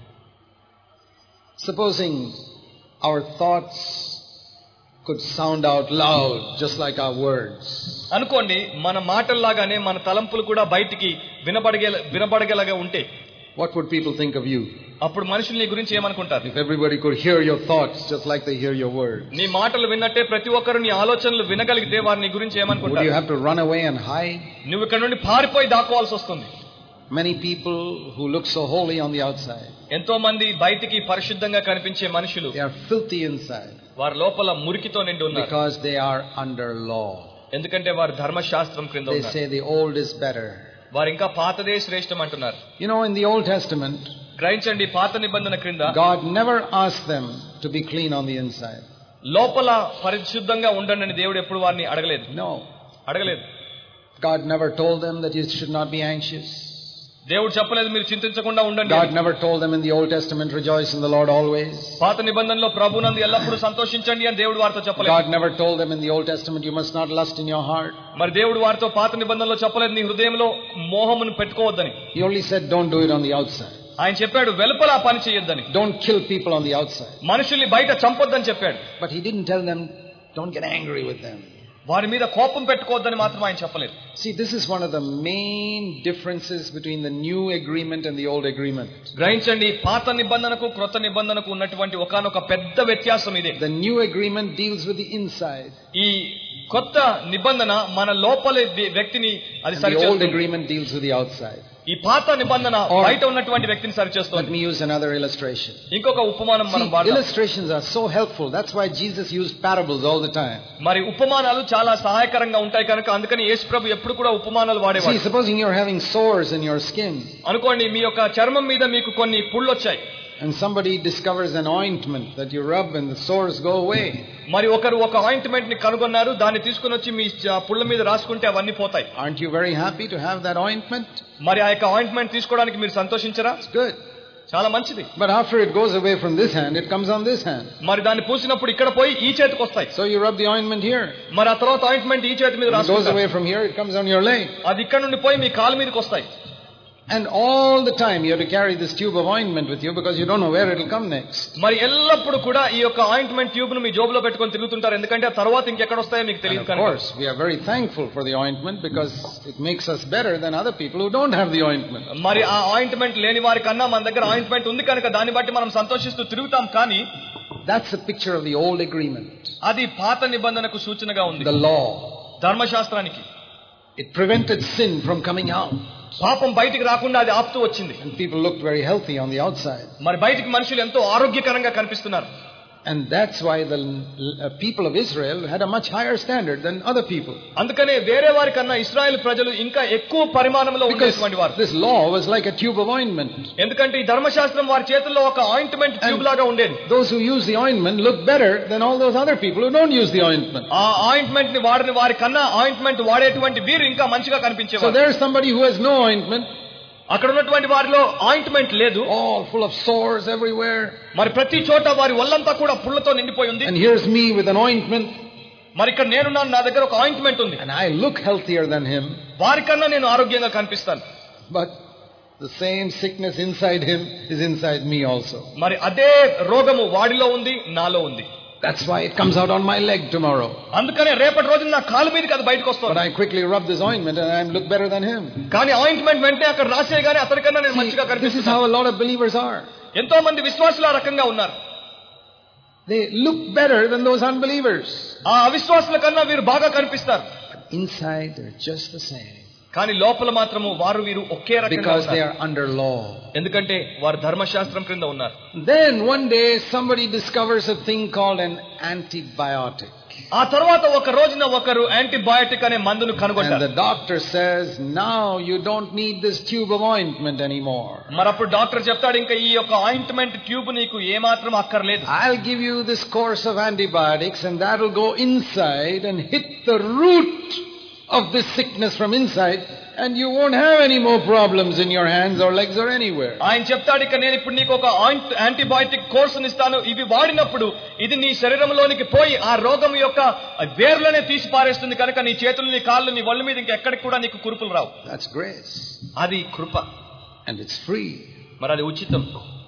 Supposing our thoughts could sound out loud just like our words. అనుకోండి మన మాటల్లాగానే మన తలంపులు కూడా బయటికి వినబడగల వినబడగలగా ఉంటే, what would people think of you? అప్పుడు మనుషులు నీ గురించి ఏమనుకుంటారు? If everybody could hear your thoughts just like they hear your words. నీ మాటలు విన్నట్టే ప్రతి ఒక్కరు నీ ఆలోచనలు వినగలిగితే వారు నీ గురించి ఏమనుకుంటారు? Would you have to run away and hide? నువ్వు ఇక్కడ నుండి పారిపోయి దాక్కోవాల్సి వస్తుంది. Many people who look so holy on the outside, ఎంతో మంది బయటికి పరిశుద్ధంగా కనిపించే మనుషులు, they are filthy inside. వారి లోపల మురికితో నిండి ఉన్నారు. Because they are under law. ఎందుకంటే వారు ధర్మశాస్త్రం క్రింద They ఉన్నారు. say the old is better. వారు ఇంకా పాతదే శ్రేష్టం అంటున్నారు. You know, in the Old Testament, గ్రహించండి, పాత నిబంధన క్రింద God never asked them to be clean on the inside. లోపల పరిశుద్ధంగా ఉండండి అని దేవుడు ఎప్పుడు వారిని అడగలేదు. No. అడగలేదు. God never told them that you should not be anxious. దేవుడు చెప్పలేదు మీరు చింతించకుండా ఉండండి. God never told them in the Old Testament, rejoice in the Lord always. పాత నిబంధనలో ప్రభువునందు ఎల్లప్పుడూ సంతోషించండి అని దేవుడు వారితో చెప్పలేదు. God never told them in the Old Testament, you must not lust in your heart. మరి దేవుడు వారితో పాత నిబంధనలో చెప్పలేదు నీ హృదయంలో మోహమును పెట్టుకోవద్దని. He only said don't do it on the outside. ఆయన చెప్పాడు వెలుపల ఆ పని చేయొద్దని. Don't kill people on the outside. మనుషుల్ని బయట చంపొద్దని చెప్పాడు. But he didn't tell them don't get angry with them. వారి మీద కోపం పెట్టుకోవద్దని మాత్రం ఆయన చెప్పలేదు. See, this is one of the main differences between the new agreement and the old agreement. గ్రహించండి, పాత నిబంధనకు క్రొత్త నిబంధనకు ఉన్నటువంటి ఒకానొక పెద్ద వ్యత్యాసం ఇదే. The new agreement deals with the inside. ఈ కొత్త నిబంధన మన లోపలి వ్యక్తిని అది సరిచేస్తుంది. The old సరిచేస్తుంది. agreement deals with the outside. ఈ పాత నిబంధన బయట ఉన్నటువంటి వ్యక్తిని Let సరిచేస్తుంది. me use another illustration. ఇంకొక ఉపమానం మనం See, వాడదాం. illustrations are so helpful. That's why Jesus used parables all the time. మరి ఉపమానాలు చాలా సహాయకరంగా ఉంటాయి కనుక అందుకని యేసు ప్రభు ఎప్పుడు కూడా ఉపమానాలు See, వాడేవాడు. supposing you're having sores in your skin అనుకోండి మీ యొక్క చర్మం మీద మీకు కొన్ని పుళ్ళు వచ్చాయి. and somebody discovers an ointment that you rub and the sores go away. మరి ఒకరు ఒక ఆయింట్మెంట్ ని కనుగొన్నారు, దాన్ని తీసుకుని వచ్చి మీ పుళ్ళ మీద రాసుకుంటే అవన్నీ పోతాయి. Aren't you very happy to have that ointment? మరి ఆ యొక్క ఆయింట్మెంట్ తీసుకోవడానికి మీరు సంతోషించరా? It's good. చాలా మంచిది. But after it goes away from this hand, it comes on this hand. మరి దాన్ని పూసినప్పుడు ఇక్కడ పోయి ఈ చేతికి వస్తాయి. So you rub the ointment here. మరి ఆ తర్వాత ఆయింట్మెంట్ ఈ చేతి మీద It goes రాసుకుంటారు. away from here, it comes on your leg. అది ఇక్కడ నుండి పోయి మీ కాలు మీదకి వస్తాయి. And all the time you have to carry this tube of ointment with you because you don't know where it will come next. మరి ఎల్లప్పుడు కూడా ఈ యొక్క ఆయింట్మెంట్ ట్యూబ్ ను మీ జోబులో పెట్టుకొని తిరుగుతుంటారు, ఎందుకంటే ఆ తర్వాత ఇంకెక్కడ వస్తాయో మీకు తెలియదు And of కనుక. course, we are very thankful for the ointment because it makes us better than other people who don't have the ointment. మరి ఆ ఆయింట్మెంట్ లేని వారి కన్నా మన దగ్గర ఆయింట్మెంట్ ఉంది కనుక దాన్ని బట్టి మనం సంతోషిస్తూ తిరుగుతాం. కానీ That's a picture of the old agreement. అది పాత నిబంధనకు సూచనగా ఉంది. The law. ధర్మశాస్త్రానికి It prevented sin from coming out. పాపం బయటికి రాకుండా అది ఆపుతూ వచ్చింది. And people looked very healthy on the outside. మరి బయటికి మనుషులు ఎంతో ఆరోగ్యకరంగా కనిపిస్తున్నారు. And that's why the uh, people of Israel had a much higher standard than other people. అందుకనే వేరే వారి కన్నా ఇశ్రాయేలు ప్రజలు ఇంకా ఎక్కువ పరిమాణంలో ఉండేటువంటి వారు. This law was like a tube of ointment. ఎందుకంటే ఈ ధర్మశాస్త్రం వారి చేతుల్లో ఒక ఆయింట్మెంట్ ట్యూబ్ లాగా ఉండేది. Those who use the ointment look better than all those other people who don't use the ointment. ఆ ఆయింట్మెంట్ ని వాడిన వారి కన్నా ఆయింట్మెంట్ వాడేటువంటి వీరు ఇంకా మంచిగా కనిపించేవారు. So there's somebody who has no ointment. అక్కడ ఉన్నటువంటి వారిలో ఆయింట్మెంట్ లేదు, all full of sores everywhere. మరి ప్రతి చోట వారి ఒళ్ళంతా కూడా పుళ్ళతో నిండిపోయి ఉంది. And here's me with an ointment. మరి ఇక్కడ నేనున్నాను, నా దగ్గర ఒక ఆయింట్మెంట్ ఉంది. And I look healthier than him. వారికన్నా నేను ఆరోగ్యంగా కనిపిస్తాను. But the same sickness inside him is inside me also. మరి అదే రోగము వాడిలో ఉంది, నాలో ఉంది. That's why it comes out on my leg tomorrow. అందుకనే రేపటి రోజున నా కాలు మీదకి అది బయటకు వస్తుంది. But I quickly rub this ointment and I look better than him. కానీ ఆయింట్మెంట్ వెంటనే అక్కడ రాసేయగానే అతనికన్నా నేను మంచిగా కనిపిస్తున్నాను. This is how a lot of believers are. ఎంతో మంది విశ్వాసులు ఆ రకంగా ఉన్నారు. They look better than those unbelievers. ఆ అవిశ్వాసుల కన్నా వీరు బాగా కనిపిస్తారు. But inside they're just the same. కానీ లోపల మాత్రము వారు వీరు ఒకే రకంగా Because they ఉన్నారు. are under law. ఎందుకంటే వారు ధర్మశాస్త్రం క్రింద ఉన్నారు. Then one day somebody discovers a thing called an antibiotic. ఆ తర్వాత ఒక రోజున ఒకరు యాంటీబయాటిక్ అనే మందును And కనుగొంటారు. the doctor says, now you don't need this tube of ointment anymore. మరి అప్పుడు డాక్టర్ చెప్తాడు ఇంకా ఈ యొక్క ఆయింట్మెంట్ ట్యూబ్ నీకు ఏమాత్రం అక్కర్లేదు. I'll give you this course of antibiotics and that will go inside and hit the root of this sickness from inside and you won't have any more problems in your hands or legs or anywhere. ఆయన చెప్తాడు ఇక నేను ఇప్పుడు నీకు ఒక antibiotic కోర్సుని ఇస్తాను, ఇవి వాడినప్పుడు ఇది నీ శరీరంలోనికి పోయి ఆ రోగం యొక్క వేర్లనే తీసి పారేస్తుంది కనుక నీ చేతులు నీ కాళ్ళు నీ ఒళ్ళు మీద ఇంకెక్కడికి కూడా నీకు కురుపులు రావు. That's grace. అది కృప. And it's free. మరి అది ఉచితం.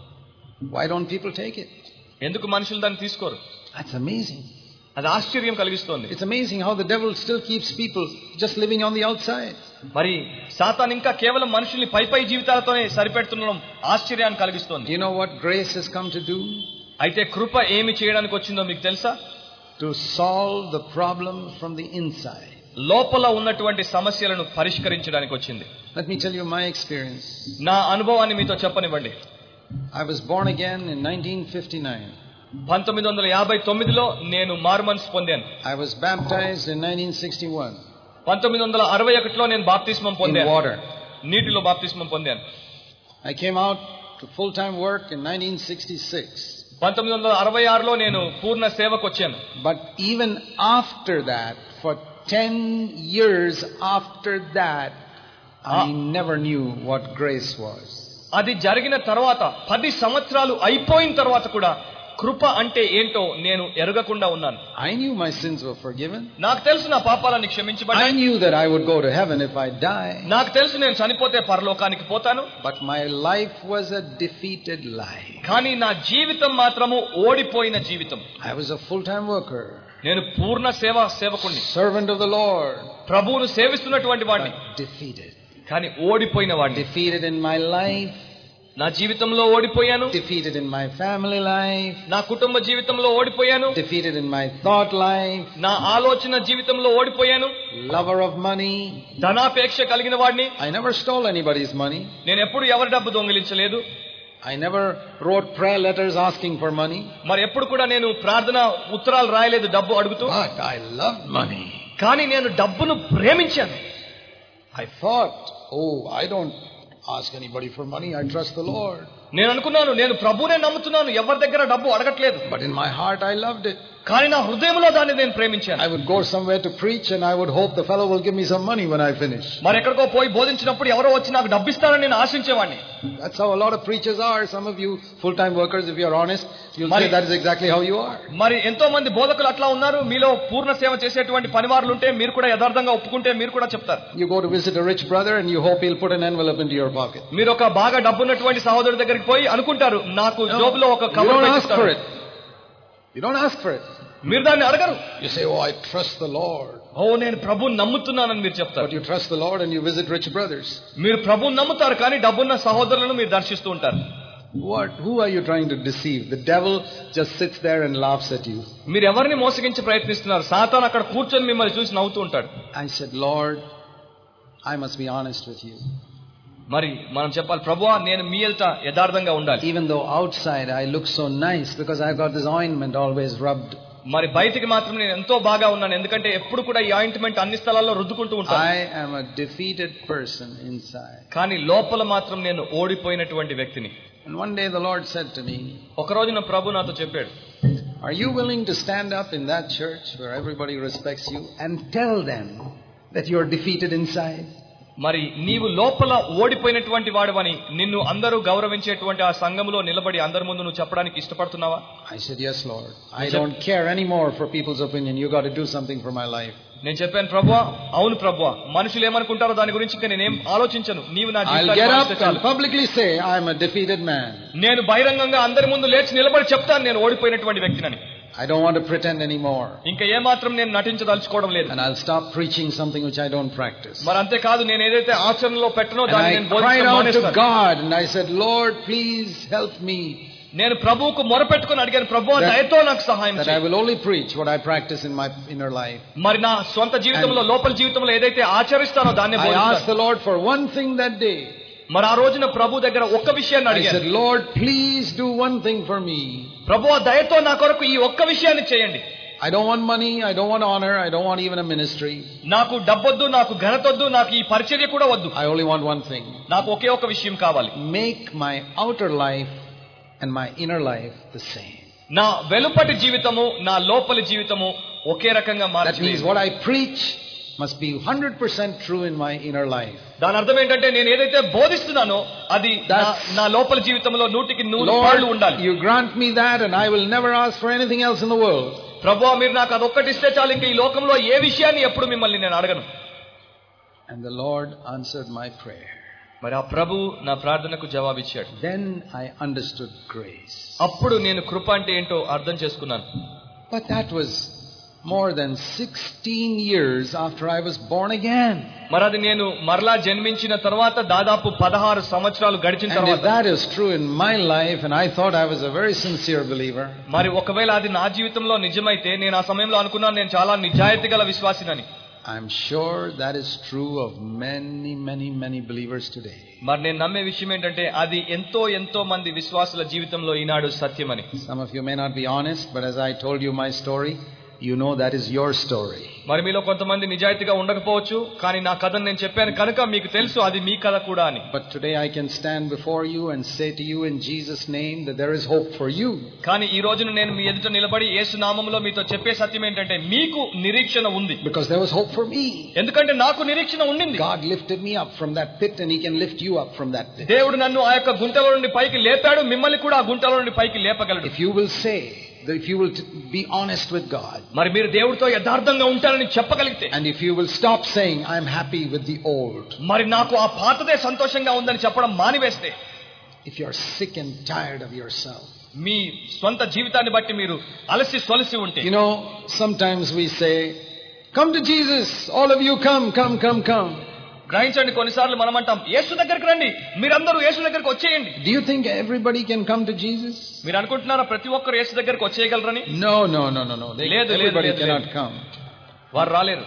Why don't people take it? ఎందుకు మనుషులు దాన్ని తీసుకోరు? That's amazing. అది ఆశ్చర్యం కలిగిస్తోంది. It's amazing how the devil still keeps people just living on the outside. మరి సాతాను ఇంకా కేవలం మనుషుల్ని పై పై జీవితాలతోనే సరిపెడుతుండడం ఆశ్చర్యాన్ని కలిగిస్తోంది. You know what grace has come to do? అయితే కృప ఏమి చేయడానికి వచ్చిందో మీకు తెలుసా? To solve the problem from the inside. లోపల ఉన్నటువంటి సమస్యలను పరిష్కరించడానికి వచ్చింది. Let me tell you my experience. నా అనుభవాన్ని మీతో చెప్పనివ్వండి. I was born again in nineteen fifty-nine. పంతొమ్మిది వందల యాభై తొమ్మిదిలో నేను మార్మన్స్ పొందాను. I was baptized in nineteen sixty-one. పంతొమ్మిది వందల అరవై ఒకటిలో నేను బాప్తిస్మం In పొందాను. water. నీటిలో బాప్తిస్మం పొందాను. I came out to full-time work in nineteen sixty-six. పంతొమ్మిది వందల అరవై ఆరులో నేను పూర్ణ సేవకు వచ్చాను. But even after that, for ten years after that, I never knew what grace was. అది జరిగిన తర్వాత పది సంవత్సరాలు అయిపోయిన తర్వాత కూడా కృప అంటే ఏంటో నేను ఎరగకుండా ఉన్నాను. I knew my sins were forgiven. నాకు తెలుసు నా పాపాలని క్షమించబడ్డాయి. I knew that I would go to heaven if I die. నాకు తెలుసు నేను చనిపోతే పరలోకానికి పోతాను. But my life was a defeated life. కానీ నా జీవితం మాత్రము ఓడిపోయిన జీవితం. I was a full-time worker. నేను పూర్ణ సేవ సేవకుణ్ణి, servant of the Lord. ప్రభువును సేవిస్తున్నటువంటి వాడిని. Defeated. కానీ ఓడిపోయిన వాడిని. Defeated in my life. నా జీవితంలో ఓడిపోయాను. Defeated in my family life. నా కుటుంబ జీవితంలో ఓడిపోయాను. Defeated in my thought life. నా ఆలోచన జీవితంలో ఓడిపోయాను. Lover of money. ధనాపేక్ష కలిగిన వాడిని. I never stole anybody's money. నేను ఎప్పుడు ఎవరి డబ్బు దొంగిలించలేదు. I never wrote prayer letters asking for money. మరి ఎప్పుడు కూడా నేను ప్రార్థన ఉత్తరాలు రాయలేదు డబ్బు అడుగుతూ. But I loved money. కానీ నేను డబ్బును ప్రేమించాను. I thought, oh, I don't ask anybody for money. I trust the Lord. నేను అనుకున్నాను నేను ప్రభువునే నమ్ముతున్నాను, ఎవరి దగ్గర డబ్బు అడగట్లేదు. But in my heart I loved it. కానీ నా హృదయంలో దాన్ని నేను ప్రేమించాను. I would go somewhere to preach and I would hope the fellow will give me some money when I finish. మరి ఎక్కడికో పోయి బోధించినప్పుడు ఎవరో వచ్చి నాకు డబ్బు ఇస్తారని నేను ఆశించేవాడిని. That's how a lot of preachers are. Some of you full-time workers, if you are honest, you'll say that is exactly how you are. మరి ఎంతో మంది బోధకులు అట్లా ఉన్నారు. మీలో పూర్ణ సేవ చేసేటువంటి పనివారులు ఉంటే మీరు కూడా యథార్థంగా ఒప్పుకుంటే మీరు కూడా చెప్తారు. You go to visit a rich brother and you hope he'll put an envelope into your pocket. మీరు ఒక బాగా డబ్బున్నటువంటి సహోదరుడి దగ్గరికి పోయి అనుకుంటారు నాకు జోబులో ఒక కవర్ పెట్టిస్తారు. You don't ask for it. మీరు దాన్ని అడగరు. You say, oh, I trust the Lord. ఓ నేను ప్రభువుని నమ్ముతున్నానని మీరు చెప్తారు. But you trust the Lord and you visit rich brothers. మీరు ప్రభువుని నమ్ముతారు కానీ డబ్బున్న సహోదరులను మీరు దర్శిస్తూ ఉంటారు. What? Who are you trying to deceive? The devil just sits there and laughs at you. మీరు ఎవరిని మోసగించి ప్రయత్నిస్తున్నారు? సాతాను అక్కడ కూర్చొని మిమ్మల్ని చూసి నవ్వుతూ ఉంటాడు. I said, Lord, I must be honest with you. మరి మనం చెప్పాలి, ప్రభువా నేను మీ ఎదుట యథార్థంగా ఉండాలి. Even though outside I look so nice because I've got this ointment always rubbed. మరి బయటికి మాత్రం నేను ఎంతో బాగా ఉన్నాను, ఎందుకంటే ఎప్పుడు కూడా ఈ ఆయింట్మెంట్ అన్ని స్థలాల్లో రుద్దుకుంటూ ఉంటాను. I am a defeated person inside. కానీ లోపల మాత్రం నేను ఓడిపోయినటువంటి వ్యక్తిని. And one day the Lord said to me, ఒక రోజు నా ప్రభు నాతో చెప్పాడు, are you willing to stand up in that church where everybody respects you and tell them that you are defeated inside? మరి నీవు లోపల ఓడిపోయినటువంటి వాడవని నిన్ను అందరూ గౌరవించేటువంటి ఆ సంఘములో నిలబడి అందరి ముందు నువ్వు చెప్పడానికి ఇష్టపడుతున్నావా? I said, yes, Lord. I don't care anymore for people's opinion. You got to do something for my life. నేను చెప్పాను, ప్రభువా అవును ప్రభువా, మనుషులు ఏమనుకుంటారో దాని గురించి ఇంకా నేనేం ఆలోచించను. నీవు నా జీవితాన్ని publicly say I am a defeated man. నేను బహిరంగంగా అందరి ముందు లేచి నిలబడి చెప్తాను నేను ఓడిపోయినటువంటి వ్యక్తినని. I don't want to pretend anymore. ఇంకా ఏ మాత్రం నేను నటించదలుచుకోవడం లేదు. And I'll stop preaching something which I don't practice. మరి అంతే కాదు, నేను ఏదైతే ఆచరణలో పెట్టనో దాన్ని నేను బోధించడం మానేస్తాను. I cried out to God and I said, Lord, please help me. నేను ప్రభువుకు మొరపెట్టుకొని అడిగాను, ప్రభువా దయతో నాకు సహాయం చేయి. That I will only preach what I practice in my inner life. మరి నా స్వంత జీవితంలో లోపల జీవితంలో ఏదైతే ఆచరిస్తానో దాన్ని బోధిస్తాను. I asked the Lord for one thing that day. మరి ఆ రోజున ప్రభు దగ్గర ఒక్క విషయాన్ని అడిగాను. I said, Lord, please do one thing for me. ప్రభువా దయతో నా కొరకు ఈ ఒక్క విషయాన్ని చేయండి. I don't want money, I don't want honor, I don't want even a ministry. నాకు డబ్బొద్దు, నాకు ఘనతొద్దు, నాకు ఈ పరిచర్య కూడా వద్దు. I only want one thing. నాకు ఒకే ఒక విషయం కావాలి. Make my outer life and my inner life the same. నా వెలుపటి జీవితము నా లోపలి జీవితము ఒకే రకంగా మార్చు. That means what I preach must be one hundred percent true in my inner life. దాని అర్థం ఏంటంటే నేను ఏదైతే బోధిస్తున్నానో అది నా లోపల జీవితంలో నూటికి నూరు పాళ్ళు ఉండాలి. You grant me that and I will never ask for anything else in the world. ప్రభువా మీరు నాకు అదొక్కటి ఇస్తే చాలు, ఇంకా ఈ లోకంలో ఏ విషయాన్ని ఎప్పుడు మిమ్మల్ని నేను అడగను. And the Lord answered my prayer. మరి ఆ ప్రభు నా ప్రార్థనకు జవాబిచ్చాడు. Then I understood grace. అప్పుడు నేను కృప అంటే ఏంటో అర్థం చేసుకున్నాను. But that was more than sixteen years after I was born again. మరి అది నేను మరలా జన్మించిన తర్వాత దాదాపు పదహారు సంవత్సరాలు గడిచిన తర్వాత. And if that is true in my life and I thought I was a very sincere believer. మరి ఒకవేళ అది నా జీవితంలో నిజమైతే నేను ఆ సమయంలో అనుకున్నాను నేను చాలా నిజాయితీ గల విశ్వాసినని. I'm sure that is true of many many many believers today. మరి నేను నమ్మే విషయం ఏంటంటే అది ఎంతో ఎంతో మంది విశ్వాసుల జీవితంలో ఈనాడు సత్యమని. Some of you may not be honest, but as I told you my story, You know that is your story. మరి మీలో కొంతమంది నిజాయితీగా ఉండకపోవచ్చు, కానీ నా కథను నేను చెప్పాను కనుక మీకు తెలుసు అది మీ కథ కూడా అని. But today I can stand before you and say to you in Jesus' name that there is hope for you. కానీ ఈ రోజున నేను మీ ఎదుట నిలబడి యేసు నామములో మీతో చెప్పే సత్యం ఏంటంటే మీకు నిరీక్షణ ఉంది. Because there was hope for me. ఎందుకంటే నాకు నిరీక్షణ ఉండింది. God lifted me up from that pit and he can lift you up from that pit. దేవుడు నన్ను ఆ యొక్క గుంటలో నుండి పైకి లేపాడు, మిమ్మల్ని కూడా ఆ గుంటలో నుండి పైకి లేపగలడు. If you will say, if you will be honest with God, మరి మీరు దేవుడితో యథార్థంగా ఉంటారని చెప్పగలిగితే, and if you will stop saying I am happy with the old, మరి నాకు ఆ పాతదే సంతోషంగా ఉందని చెప్పడం మానివేస్తే, if you are sick and tired of yourself, మీ స్వంత జీవితాన్ని బట్టి మీరు అలసి సొలసి ఉంటే, you know, sometimes we say come to Jesus, all of you come come come come. గ్రహించండి, కొన్నిసార్లు మనం అంటాం యేసు దగ్గరికి రండి, మీరందరూ యేసు దగ్గరికి వచ్చేయండి. Do you think everybody can come to Jesus? మీరు అనుకుంటున్నారా ప్రతి ఒక్కరు యేసు దగ్గరికి వచ్చేయగలరని? No no no no no. They, లేదు, everybody లేదు, cannot లేదు. come. వారు రాలేరు.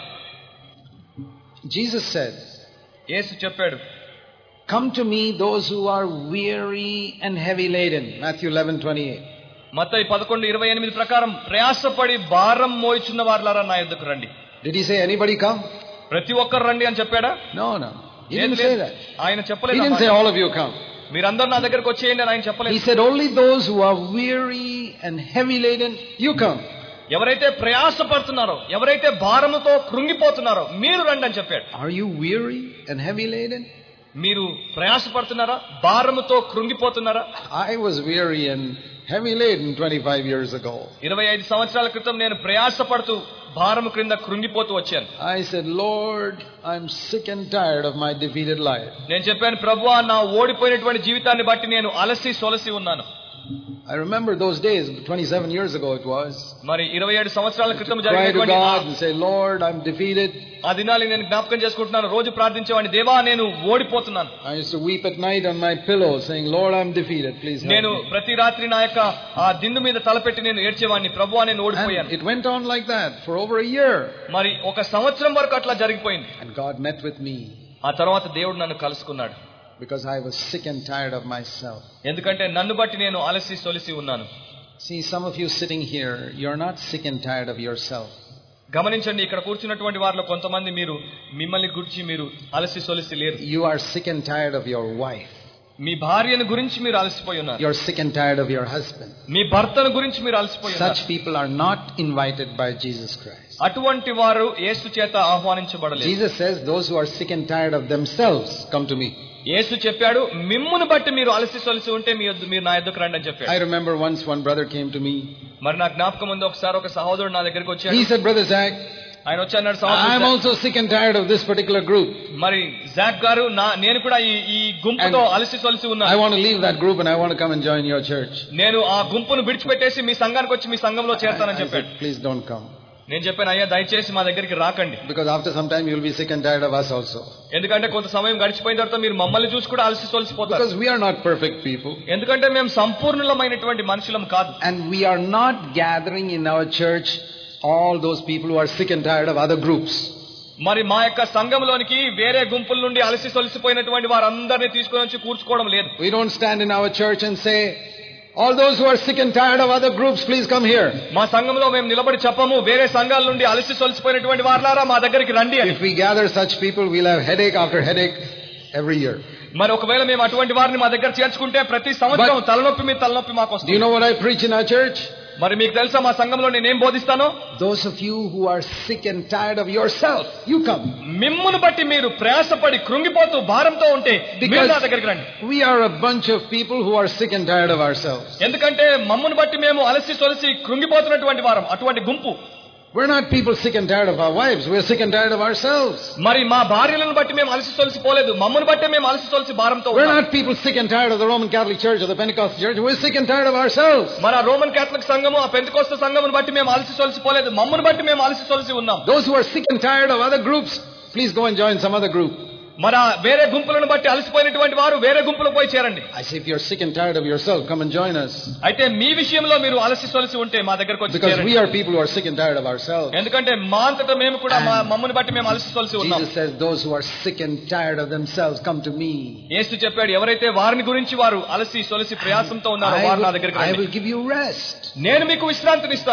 Jesus said, యేసు చెప్పాడు, come to me those who are weary and heavy laden. Matthew eleven twenty-eight. మత్తయి పదకొండు ఇరవై ఎనిమిది ప్రకారం ప్రయాసపడి భారం మోయిచున్న వారులారా నా యొద్దకు రండి. Did he say anybody come? ప్రతి ఒక్కరు రండి అని చెప్పాడా? No no. He didn't say that. ఆయన He చెప్పలేదు. didn't say all of you come. మీరందరూ నా దగ్గరకు వచ్చేయండి అని ఆయన చెప్పలేదు. He said only those who are weary and heavy laden, you come. ఎవరైతే ప్రయాసపడుతున్నారో, ఎవరైతే భారముతో కృంగిపోతున్నారో మీరు రండి అని చెప్పాడు. Are you weary and heavy laden? మీరు ప్రయాసపడుతున్నారా, భారముతో కృంగిపోతున్నారా? I was weary and heavy laden twenty-five years ago. ఇరవై ఐదు సంవత్సరాల క్రితం నేను ప్రయాసపడుతూ భారము క్రింద కృంగిపోతూ వచ్చాను. I said, Lord, I'm sick and tired of my defeated life. నేను చెప్పాను, ప్రభువా నా ఓడిపోయినటువంటి జీవితాన్ని బట్టి నేను అలసి సొలసి ఉన్నాను. I remember those days, twenty-seven years ago it was. మరి ఇరవై ఏడు సంవత్సరాల క్రితం Cry to జరిగినటువంటి God and say, Lord, I'm defeated. ఆ దినాలు నేను జ్ఞాపకం చేసుకుంటున్నాను. రోజు ప్రార్థించేవాడిని, దేవా నేను ఓడిపోతున్నాను. I used to weep at night on my pillow saying, Lord, I'm defeated, please help నేను me. ప్రతి రాత్రి నా యొక్క ఆ దిండు మీద తలపెట్టి నేను ఏడ్చేవాడిని, ప్రభువా నేను ఓడిపోయాను. And it went on like that for over a year. మరి ఒక సంవత్సరం వరకు అట్లా జరిగిపోయింది. And God met with me. ఆ తర్వాత దేవుడు నన్ను కలుసుకున్నాడు. Because I was sick and tired of myself. ఎందుకంటే నన్ను బట్టి నేను అలసి సొలిసి ఉన్నాను. See, some of you sitting here, you're not sick and tired of yourself. గమనించండి, ఇక్కడ కూర్చున్నటువంటి వారిలో కొంతమంది మీరు మిమ్మల్ని గురించి మీరు అలసి సొలిసి లేరు. You are sick and tired of your wife. మీ భార్యను గురించి మీరు అలసిపోయి ఉన్నారు. You're sick and tired of your husband. మీ భర్తను గురించి మీరు అలసిపోయి ఉన్నారు. Such people are not invited by Jesus Christ. అటువంటి వారు యేసు చేత ఆహ్వానించబడలేదు. Jesus says, those who are sick and tired of themselves, come to me. యేసు చెప్పాడు, మిమ్మును బట్టి మీరు అలసి సొలిసి ఉంటే మీ యొద్ద మీరు నా యొద్దకు రండి అని చెప్పాడు. I remember once one brother came to me. మరి నా జ్ఞాపకం ఉంది, ఒకసారి ఒక సహోదరుడు నా దగ్గరికి వచ్చాడు. He said, Brother Zach, ఆయన వచ్చి అన్నాడు, I am సహోదరుడు also sick and tired of this particular group. మరి జాక్ గారు నా నేను కూడా ఈ ఈ గుంపుతో అలసి సొలిసి I ఉన్నాను. want to leave that group and I want to come and join your church. నేను ఆ గుంపును విడిచిపెట్టేసి మీ సంఘానికి వచ్చి మీ సంఘంలో చేరతానని I చెప్పాడు. said, please don't come. నేను చెప్పాను, అయ్యా దయచేసి మా దగ్గరికి రాకండి. Because after some time you will be sick and tired of us also. ఎందుకంటే కొంత సమయం గడిచిపోయిన తర్వాత మీరు మమ్మల్ని చూసి కూడా అలసి సొలిసిపోతారు. Because we are not perfect people. ఎందుకంటే మేము సంపూర్ణమైనటువంటి మనుషులం కాదు. And we are not gathering in our church all those people who are sick and tired of other groups. మరి మా యొక్క సంఘంలోనికి వేరే గుంపుల నుండి అలసి సొలిసిపోయినటువంటి వారందరినీ తీసుకొని వచ్చి కూర్చుకోవడం లేదు. We don't stand in our church and say, all those who are sick and tired of other groups, please come here. మా సంఘంలో మేము నిలబడి చెప్పము, వేరే సంఘాల నుండి అలసి సొలిసిపోయినటువంటి వారులారా మా దగ్గరికి రండి అని. If we gather such people, we'll have headache after headache every year. మరి ఒకవేళ మేము అటువంటి వారిని మా దగ్గర చేర్చుకుంటే ప్రతి సంవత్సరం తలనొప్పి మీద తలనొప్పి మాకు Do వస్తుంది. you know what I preach in our church? మరి మీకు తెలుసా మా సంఘంలో నేనేం బోధిస్తానో? Those of you who are sick and tired of yourself, you come. మిమ్మును బట్టి మీరు ప్రయాసపడి కృంగిపోతూ భారంతో ఉంటే మీరు నా దగ్గరికి రండి. We are a bunch of people who are sick and tired of ourselves. ఎందుకంటే మమ్మును బట్టి మేము అలసి సొలసి కృంగిపోతున్నటువంటి వారం, అటువంటి గుంపు. We're not people sick and tired of our wives. We're sick and tired of ourselves. మరి మా భార్యలను బట్టి మేము అలసి సొలసిపోలేదు, మమ్మను బట్టే మేము అలసి సొలసి భారంతో We're ఉన్నాం. not people sick and tired of the Roman Catholic Church or the Pentecostal Church. We're sick and tired of ourselves. మన రోమన్ కేథలిక్ సంఘము, ఆ పెంతెకోస్తు సంఘమును బట్టి మేము అలసి సొలసిపోలేదు, మమ్మను బట్టి మేము అలసి సొలసి ఉన్నాం. Those who are sick and tired of other groups, please go and join some other group. మన వేరే గుంపులను బట్టి అలసిపోయినటువంటి వారు వేరే గుంపులో పోయి చేరండి. I say, if you're sick and tired of yourself, come and join us. అయితే మీ విషయంలో మీరు అలసి సొలసి ఉంటే మా దగ్గరకు వచ్చి Because చేరండి. we are people who are sick and tired of ourselves. ఎందుకంటే మా అంతటా మేము కూడా మా మమ్మను బట్టి మేము అలసి సొలసి ఉన్నాం. Jesus says, those who are sick and tired of themselves, come to me. యేసు చెప్పాడు, ఎవరైతే వారిని గురించి వారు అలసి సొలసి ప్రయాసంతో ఉన్నారో I వారు నా will, దగ్గరికి I రండి. will give you rest. నేను మీకు విశ్రాంతిని ఇస్తాను.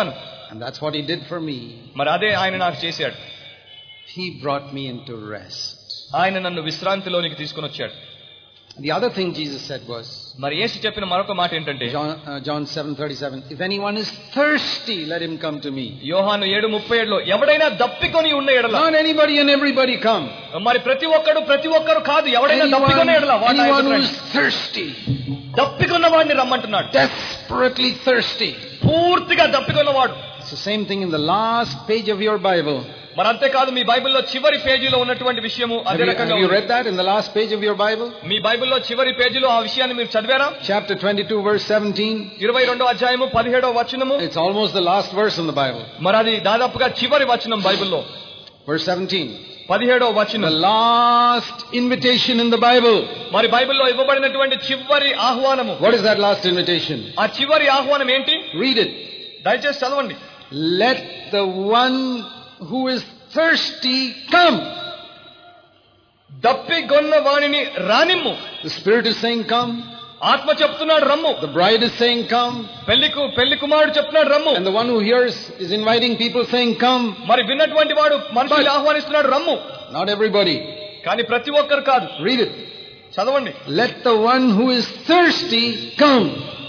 And that's what he did for me. మరి అదే ఆయన నాకు చేశాడు. He brought me into rest. ఆయన నన్ను విశ్రాంతిలోనికి తీసుకొని వచ్చాడు. The other thing Jesus said was, మరి యేసు చెప్పిన మరొక మాట ఏంటంటే John, uh, John seven thirty-seven, if anyone is thirsty, let him come to me. యోహాను ఏడు ముప్పై ఏడు లో ఎవడైనా దప్పికొని ఉన్న ఎడల, Not anybody and everybody come. మరి ప్రతి ఒక్కడు ప్రతి ఒక్కరు కాదు, ఎవడైనా దప్పికొని ఎడల, anyone who is thirsty, దప్పికొన్న వాడిని రమ్మంటున్నాడు. desperately thirsty, పూర్తిగా దప్పికొన్నవాడు. It's the same thing in the last page of your Bible. మరి అంతేకాదు, మీ బైబిల్లో చివరి పేజీలో ఉన్నటువంటి విషయము అదే రకంగా. Have you read that in the last page of your Bible? మీ బైబిల్లో చివరి పేజీలో ఆ విషయాన్ని మీరు చదివారా? Chapter twenty-two verse seventeen. ఇరవై రెండో అధ్యాయము పదిహేడో వచనము. It's almost the last verse in the Bible. మరి అది దాదాపుగా చివరి వచనం బైబిల్లో. Verse seventeen. పదిహేడో వచనం. The last invitation in the Bible. మరి బైబిల్లో ఇవ్వబడినటువంటి చివరి ఆహ్వానము. What is that last invitation? ఆ చివరి ఆహ్వానం ఏంటి? Read it. దయచేసి చదవండి. Let the one who is thirsty come. దప్పిగొన్న వానిని రానిమ్ము. The Spirit is saying come. ఆత్మ చెప్తున్నాడు రమ్ము. The bride is saying come. పెళ్లికు పెళ్లి కుమారుడు చెప్తున్నాడు రమ్ము. And the one who hears is inviting people saying come. మరి విన్నటువంటి వాడు మనుషుల్ని ఆహ్వానిస్తున్నాడు రమ్ము. Not everybody. కానీ ప్రతి ఒక్కరు కాదు. Read it. చదవండి. Let the one who is thirsty come.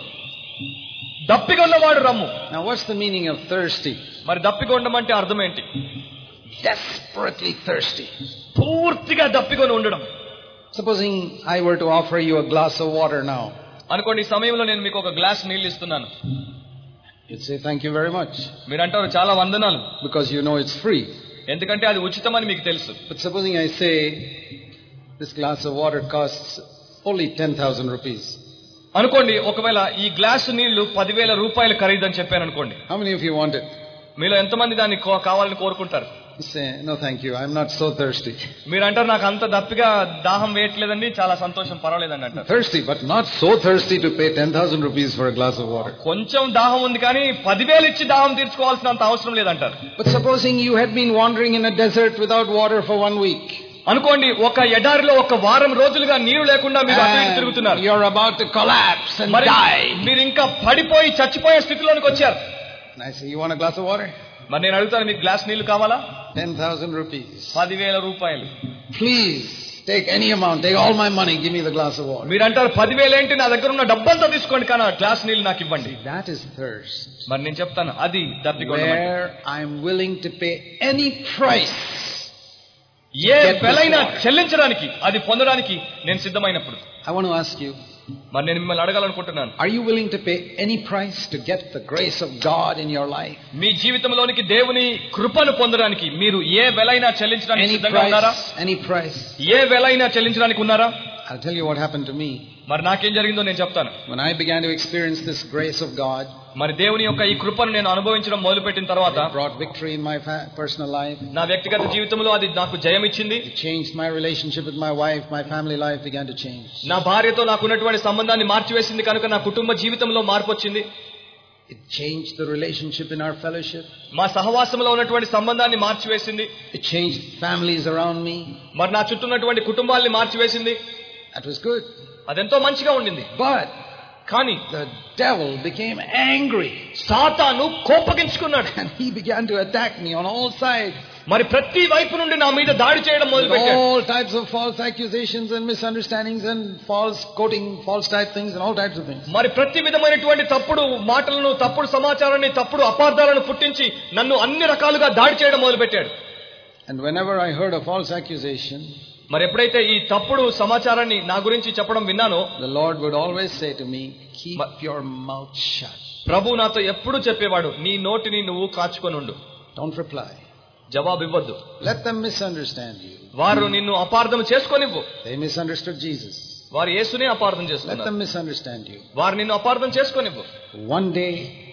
దప్పిగొన్నవాడు rum. Now what's the meaning of thirsty? మరి దప్పిగొండం అంటే అర్థం ఏంటి? Desperately thirsty. పూర్తిగా దప్పికొని ఉండడం. Supposing I were to offer you a glass of water now. అనుకోండి, ఈ సమయంలో నేను మీకు ఒక గ్లాస్ నీళ్లు ఇస్తున్నాను. You'd say thank you very much. మీరు అంటారు చాలా వందనాలు. Because you know it's free. ఎందుకంటే అది ఉచితమని మీకు తెలుసు. But supposing I say this glass of water costs only ten thousand rupees. అనుకోండి, ఒకవేళ ఈ గ్లాసు నీళ్లు పదివేల రూపాయలు ఖరీదని చెప్పాను అనుకోండి. How many of you want it? మీలో ఎంతమంది దాన్ని కావాలని కోరుకుంటారు? You say no thank you, I'm not so thirsty. మీరు అంటారు నాకు అంత దప్పిగా దాహం వేయట్లేదండి, చాలా సంతోషం, పర్వాలేదండి అంటారు. Thirsty but not so thirsty to pay ten thousand rupees for a glass of water. కొంచెం దాహం ఉంది కానీ పదివేలు ఇచ్చి దాహం తీర్చుకోవాల్సినంత అవసరం లేదంటారు. But supposing you had been wandering in a desert without water for one week. అనుకోండి, ఒక ఎడారిలో ఒక వారం రోజులుగా నీరు లేకుండా మీరు అటు ఇటు తిరుగుతున్నారు. You're about to collapse and die. మీరు ఇంకా పడిపోయి చచ్చిపోయే స్థితిలోనికి వచ్చారు. And I say, you want a glass of water? మరి నేను అడుగుతాను, మీకు గ్లాస్ నీళ్లు కావాలా? ten thousand rupees. పదివేల రూపాయలు. Please take any amount, take all my money, give me the glass of water. మీరు అంటారు పదివేలు ఏంటి, నా దగ్గర ఉన్న డబ్బంతా తీసుకోండి కానీ గ్లాస్ నీళ్లు నాకు ఇవ్వండి. That is thirst. మరి నేను చెప్తాను, అది దప్పికొనడం. Where I am willing to pay any price. ఏ వెలైనా చెల్లించడానికి, అది పొందడానికి నేను సిద్ధమైనప్పుడు. I want to ask you, మరి నేను మిమ్మల్ని అడగాలనుకుంటున్నాను, are you willing to pay any price to get the grace of God in your life? మీ జీవితంలోనికి దేవుని కృపను పొందడానికి మీరు ఏ వెలైనా చెల్లించడానికి Any సిద్ధంగా ఉన్నారా? price? Any price? ఏ వెలైనా చెల్లించడానికి ఉన్నారా? I'll tell you what happened to me. మరి నాకేం జరిగిందో నేను చెప్తాను. When I began to experience this grace of God, మరి దేవుని యొక్క ఈ కృపను నేను అనుభవించడం మొదలుపెట్టిన తర్వాత it brought victory in my fa- personal life. నా వ్యక్తిగత జీవితంలో అది నాకు జయం ఇచ్చింది. It changed my relationship with my wife. My family life began to change. నా భార్యతో నాకు ఉన్నటువంటి సంబంధాన్ని మార్చివేసింది కనుక నా కుటుంబ జీవితంలో మార్పు వచ్చింది. It changed the relationship in our fellowship. మా సహవాసంలో ఉన్నటువంటి సంబంధాన్ని మార్చివేసింది. It changed families around me. మరి నా చుట్టూ ఉన్నటువంటి కుటుంబాల్ని మార్చివేసింది. That was good. అదెంతో మంచిగా ఉండింది. But కానీ the devil became angry. సాతాను కోపగించుకున్నాడు. And he began to attack me on all sides. మరి ప్రతి వైపు నుండి నా మీద దాడి చేయడం మొదలుపెట్టాడు. All types of false accusations and misunderstandings and false quoting, false type things and all types of things. మరి ప్రతి విధమైనటువంటి తప్పుడు మాటలను, తప్పుడు సమాచారాన్ని, తప్పుడు అపార్థాలను పుట్టించి నన్ను అన్ని రకాలుగా దాడి చేయడం మొదలుపెట్టాడు. And whenever I heard a false accusation, మరి ఎప్పుడైతే ఈ తప్పుడు సమాచారాన్ని నా గురించి చెప్పడం విన్నానో, the Lord would always say to me, keep your mouth shut. ప్రభు నాతో ఎప్పుడు చెప్పేవాడు, నీ నోటిని నువ్వు కాచుకొని ఉండు. Don't reply. జవాబు ఇవ్వద్దు. Let them misunderstand you. వారు నిన్ను అపార్థం చేసుకోనివ్వు. They misunderstood Jesus. వారు యేసునే అపార్థం Let చేసుకున్నారు. them misunderstand you. వారు నిన్ను అపార్థం చేసుకోనివ్వు. One day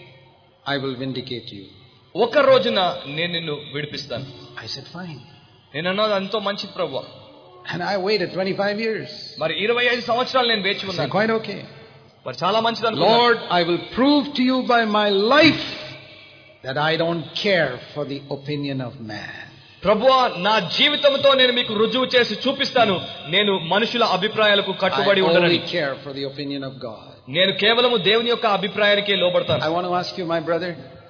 I will vindicate you. ఒక రోజున నేను నిన్ను విడిపిస్తాను. I said fine. నేను అన్నది ఎంతో మంచిది ప్రభువా. And I waited twenty-five years. మరి ఇరవై ఐదు సంవత్సరాలు నేను వేచి ఉన్నాను. Quite okay. మరి చాలా మంచిది అనుకున్నాను. Lord, I will prove to you by my life that I don't care for the opinion of man. ప్రభువా, నా జీవితంతో నేను మీకు రుజువు చేసి చూపిస్తాను, నేను మనుషుల అభిప్రాయాలకు కట్టుబడి I ఉండనని. only care for the opinion of God. నేను కేవలము దేవుని యొక్క అభిప్రాయానికే లోబడతాను. I want to ask you, my brother,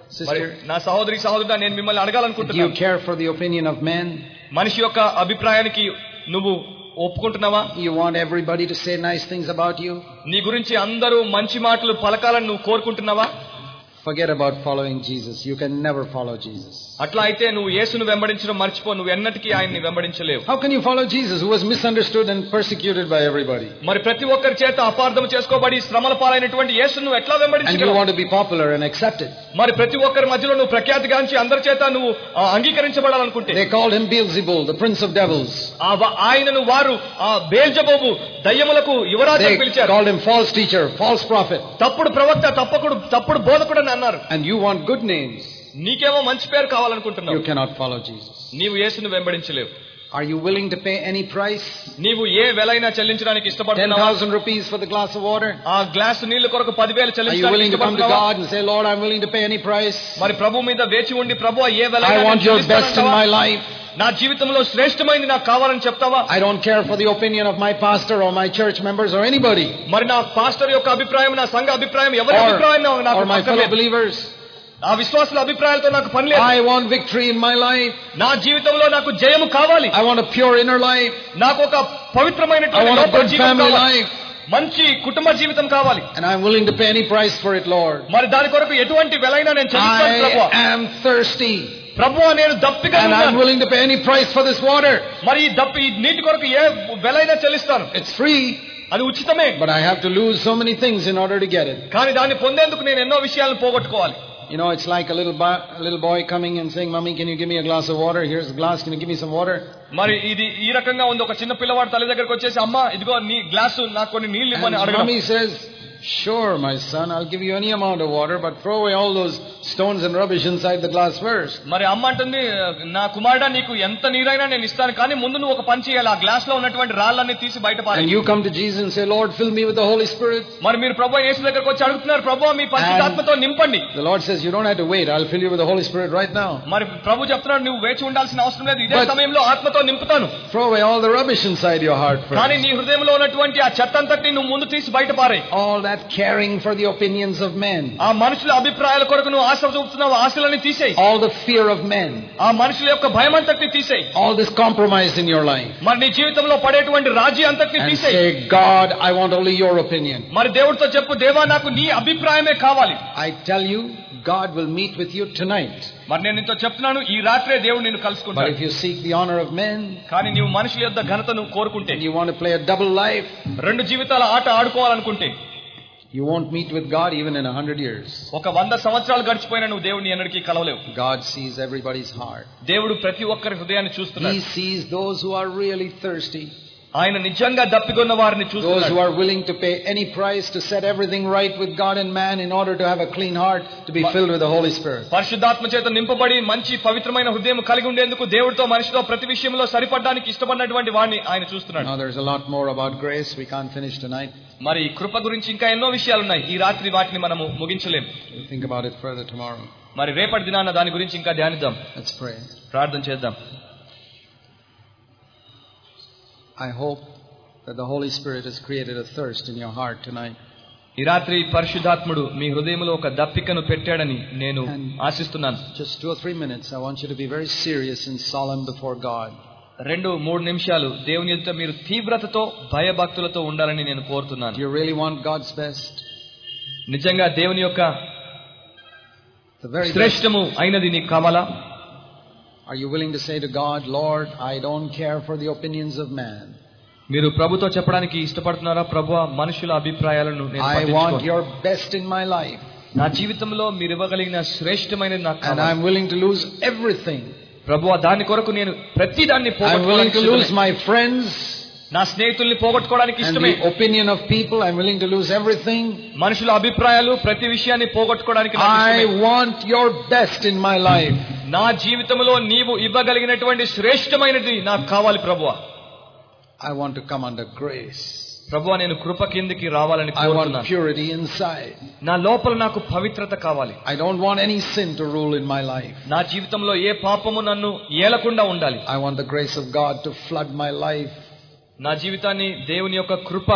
sister? నా సహోదరి సహోదరుడా, నేను మిమ్మల్ని Do you అడగాలనుకుంటున్నాను, care for the opinion of men? మనిషి యొక్క అభిప్రాయానికి నువ్వు ఒప్పుకుంటున్నావా? You want everybody to say nice things about you? నీ గురించి అందరూ మంచి మాటలు పలకాలని నువ్వు కోరుకుంటున్నావా? Forget about following Jesus. You can never follow Jesus. అట్లా అయితే నువ్వు యేసును వెంబడించడం మర్చిపో, నువ్వు ఎన్నటికీ ఆయన్ని వెంబడించలేవు. How can you follow Jesus, who was misunderstood and persecuted by everybody? మరి ప్రతి ఒక్కరి చేత అపార్థం చేసుకోబడి శ్రమల పాలైనటువంటి యేసును నువ్వు ఎట్లా And you వెంబడించగలవు? want to be popular and accepted. మరి ప్రతి ఒక్కరి మధ్యలో నువ్వు ప్రఖ్యాతిగాంచి అందరి చేత నువ్వు ఆ, అంగీకరించబడాలనుకుంటే, They called him Beelzebul, the prince of devils. ఆ వ- ఆయనను వారు ఆ బేల్జెబూబు దయ్యములకు యువరాజు They పిలిచారు. called him false teacher, false prophet. తప్పుడు ప్రవక్త, తప్పకుడు తప్పుడు బోధకుడు అని అన్నారు. And you want good names. నీకేమో మంచి పేరు You కావాలనుకుంటున్నావు, cannot follow Jesus. నీవు యేసును వెంబడించలేవు. Are you willing to pay any price? నీవు ఏ వెలైనా చెల్లించడానికి ten ఇష్టపడుతున్నావా? thousand rupees for the glass of water? ఆ గ్లాసు నీళ్ల కొరకు పదివేలు Are you చెల్లించడానికి willing to come to ఇష్టపడుతున్నావా? God and say, Lord, I'm willing to pay any price? మరి ప్రభు మీద వేచి ఉండి, ప్రభు ఏ I వెలైనా want నేను your best in చెల్లిస్తానంటావా? my life. నా జీవితంలో శ్రేష్టమైంది నాకు కావాలని చెప్తావా? I don't care for the opinion of my pastor or my church members or anybody. మరి నా పాస్టర్ యొక్క అభిప్రాయం, నా సంఘ అభిప్రాయం, ఎవరి Or, అభిప్రాయం నాకు or my fellow పక్కలేదు. believers. ఆ విశ్వాసుల అభిప్రాయాలతో నాకు పని లేదు. I want victory in my life. నా జీవితంలో నాకు జయము కావాలి. I want a pure inner life. నాకు ఒక I పవిత్రమైనటువంటి want a లోపల good జీవితం family కావాలి. life. మంచి కుటుంబ జీవితం కావాలి. And I'm willing to pay any price for it, Lord. మరి దాని కొరకు ఎటువంటి వెలైనా నేను చెల్లిస్తాను ప్రభువా. I am thirsty. ప్రభువా, నేను దప్పిగా And I'm ఉన్నాను. willing to pay any price for this water. మరి ఈ దప్పి ఈ నీటి కొరకు ఏ వెలైనా చెల్లిస్తాను. It's free, అది ఉచితమే, but I have to lose so many things in order to get it. కానీ దాన్ని పొందేందుకు నేను ఎన్నో విషయాలను పోగొట్టుకోవాలి. You know, it's like a little, bo- a little boy coming and saying, Mommy, can you give me a glass of water? Here's a glass. Can you give me some water? మరి ఇది ఈ రకంగా ఉంది. ఒక చిన్న పిల్లవాడు తల్లి దగ్గరకు వచ్చేసి, అమ్మా ఇదిగో నీ గ్లాసు నాకు కొన్ని నీళ్లు ఇవ్వని And అడగడం. Mommy says, sure, my son, I'll give you any amount of water, but throw away all those stones and rubbish inside the glass first. మరి అమ్మ అంటుంది, నా కుమారుడా నీకు ఎంత నీరైనా నేను ఇస్తాను, కానీ ముందు నువ్వు ఒక పని చేయాలి, ఆ గ్లాస్ లో ఉన్నటువంటి రాళ్ళన్నీ తీసి బయట And పారేయి. you come to Jesus and say, Lord, fill me with the Holy Spirit. మరి మీరు ప్రభు యేసు దగ్గరకు వచ్చి అడుగుతున్నారు, ప్రభు మీ పరిశుద్ధాత్మతో నింపండి. The Lord says, you don't have to wait. I'll fill you with the Holy Spirit right now. మరి ప్రభు చెప్తున్నాడు, నువ్వు వేచి ఉండాల్సిన అవసరం లేదు, ఇదే But- సమయంలో ఆత్మతో నింపుతాను. Throw away all the rubbish inside your heart కానీ first. నీ హృదయంలో ఉన్నటువంటి ఆ చెత్త అంతటిని నువ్వు ముందు తీసి బయట పారేయి. All that caring for the opinions of men. ఆ మనుషుల అభిప్రాయాల కొరకు నువ్వు ఆశ చూపుతున్నావు, ఆశలని తీసేయి. All the fear of men. ఆ మనుషుల యొక్క భయం అంతటిని తీసేయి. All this compromise in your life. మరి నీ జీవితంలో పడేటువంటి రాజీ అంతటిని And తీసేయి. say, God, I want only your opinion. మరి దేవుడితో చెప్పు, దేవా నాకు నీ అభిప్రాయమే కావాలి. I tell you, God will meet with you tonight. మరి నేను నీతో చెప్తున్నాను, ఈ రాత్రే దేవుడు నిన్ను But కలుసుకుంటాడు. if you seek the honor of men, కానీ నీవు మనుషుల యొక్క ఘనతను కోరుకుంటే, and you want to play a double life, రెండు జీవితాల ఆట ఆడుకోవాలనుకుంటే, you won't meet with God even in a hundred years. ఒక వంద సంవత్సరాలు గడిచిపోయినా నువ్వు దేవుడిని ఎన్నటికీ కలవలేవు. God sees everybody's heart. దేవుడు ప్రతి ఒక్కరి హృదయాన్ని He చూస్తున్నాడు. sees those who are really thirsty. ఆయన నిజంగా దప్పికొన్న వారిని Those who చూస్తున్నాడు. are willing to pay any price to set everything right with God and man in order to have a clean heart, to be filled with the Holy Spirit. పరిశుద్ధాత్మ చేత నింపబడి మంచి పవిత్రమైన హృదయం కలిగి ఉండేందుకు, దేవుడితో మనిషితో ప్రతి విషయంలో సరిపడడానికి ఇష్టపడినటువంటి వాడిని ఆయన చూస్తున్నాడు. Now there's a lot more about grace. We can't finish tonight. మరి కృప గురించి ఇంకా ఎన్నో విషయాలు ఉన్నాయి. ఈ రాత్రి వాటిని మనము ముగించలేము. We'll think about it further tomorrow. మరి రేపటి దినాన దాని గురించి ఇంకా ధ్యానిద్దాం. Let's pray. ప్రార్థన చేద్దాం. I hope that the Holy Spirit has created a thirst in your heart tonight. ఈ రాత్రి పరిశుద్ధాత్ముడు మీ హృదయంలో ఒక దప్పికను పెట్టాడని నేను ఆశిస్తున్నాను. Just two or three minutes, I want you to be very serious and solemn before God. రెండు మూడు నిమిషాలు దేవుని ఎదుట మీరు తీవ్రతతో భయభక్తులతో ఉండాలని నేను కోరుతున్నాను. Do you really want God's best? నిజంగా దేవుని యొక్క The very best. శ్రేష్టము అయినది నీకు కావాలా? Are you willing to say to God, Lord, I don't care for the opinions of man. మీరు ప్రభుతో చెప్పడానికి ఇష్టపడుతున్నారా? ప్రభువా, మనుషుల అభిప్రాయాలను నేను I want పట్టించుకోను. your best in my life. నా జీవితంలో మీరు ఇవ్వగలిగిన శ్రేష్టమైనది నాకు And కావాలి. I'm willing to lose everything. ప్రభువా, దాని కొరకు నేను ప్రతి దాన్ని I'm willing to lose my friends నా స్నేహితుల్ని పోగొట్టుకోవడానికి and ఇష్టమే. the opinion of people. I'm willing to lose everything. మనుషుల అభిప్రాయాలు ప్రతి విషయాన్ని పోగొట్టుకోవడానికి నాకు I ఇష్టమే. want your best in my life. నా జీవితంలో నీవు ఇవ్వగలిగినటువంటి శ్రేష్టమైనది నాకు కావాలి ప్రభువా. I want to come under grace. ప్రభువా, నేను కృప కిందికి రావాలని I want కోరుతున్నాను. purity inside. నా లోపల నాకు పవిత్రత కావాలి. I don't want any sin to rule in my life. నా జీవితంలో ఏ పాపము నన్ను ఏలకుండా ఉండాలి. I want the grace of God to flood my life. నా జీవితాన్ని దేవుని యొక్క కృప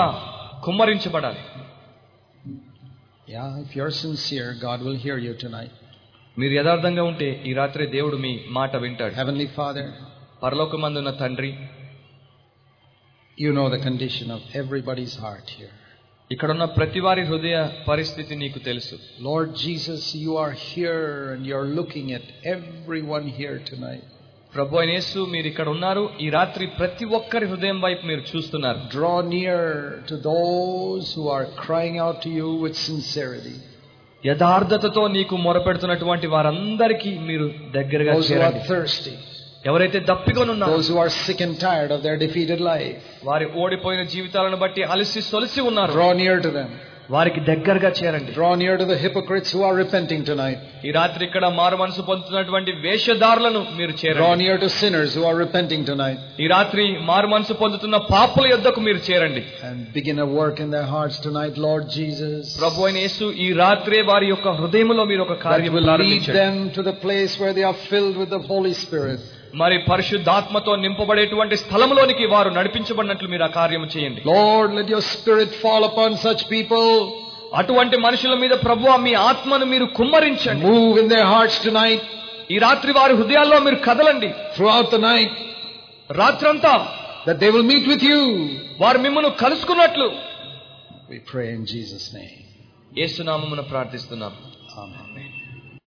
కుమ్మరించబడాలి. Yeah, if you're sincere, God will hear you tonight. మీరు యథార్థంగా ఉంటే ఈ రాత్రి దేవుడు మీ మాట వింటాడు. Heavenly Father, పరలోకమందున్న తండ్రి, you know the condition of everybody's heart here. ఇక్కడున్న ప్రతి వారి హృదయ పరిస్థితి నీకు తెలుసు. Lord Jesus, you are here and you are looking at everyone here tonight. ప్రభు అయిన యేసు, మీరు ఇక్కడ ఉన్నారు. ఈ రాత్రి ప్రతి ఒక్కరి హృదయం వైపు మీరు చూస్తున్నారు. Draw near to those who are crying out to you with sincerity. యథార్థతతో నీకు మొరపెడుతున్నటువంటి వారందరికీ మీరు దగ్గరగా చేరండి. ఎవరైతే దప్పికొనున్నారో, those who are sick and tired of their defeated life, వారి ఓడిపోయిన జీవితాలను బట్టి అలసి సొలసి ఉన్నారు, draw near to them. వారికి దగ్గరగా చేరండి. Draw near to the hypocrites who are repenting tonight. ఈ రాత్రి ఇక్కడ మారు మనసు పొందుతున్నటువంటి వేషధారులను మీరు చేరండి. Draw near to sinners who are repenting tonight. ఈ రాత్రి మారు మనసు పొందుతున్న పాపుల యొద్దకు మీరు చేరండి. And begin a work in their hearts tonight, Lord Jesus. ప్రభు అయిన యేసు, ఈ రాత్రే వారి యొక్క హృదయములో మీరు ఒక కార్యం ప్రారంభించండి. Lead them to the place where they are filled with the Holy Spirit. మరి పరిశుద్ధాత్మతో నింపబడేటువంటి స్థలములోనికి వారు నడిపించబడినట్లు మీరు ఆ కార్యం చేయండి. Lord, let your spirit fall upon such people. అటువంటి మనుషుల మీద ప్రభువా మీ ఆత్మను మీరు కుమ్మరించండి. Move in their hearts tonight. ఈ రాత్రి వారి హృదయాల్లో మీరు కదలండి. Throughout the night, రాత్రంతా that they will meet with you. వారు మిమ్మును కలుసుకున్నట్లు We pray in Jesus' name. యేసు నామమున ప్రార్థిస్తున్నాం. Amen.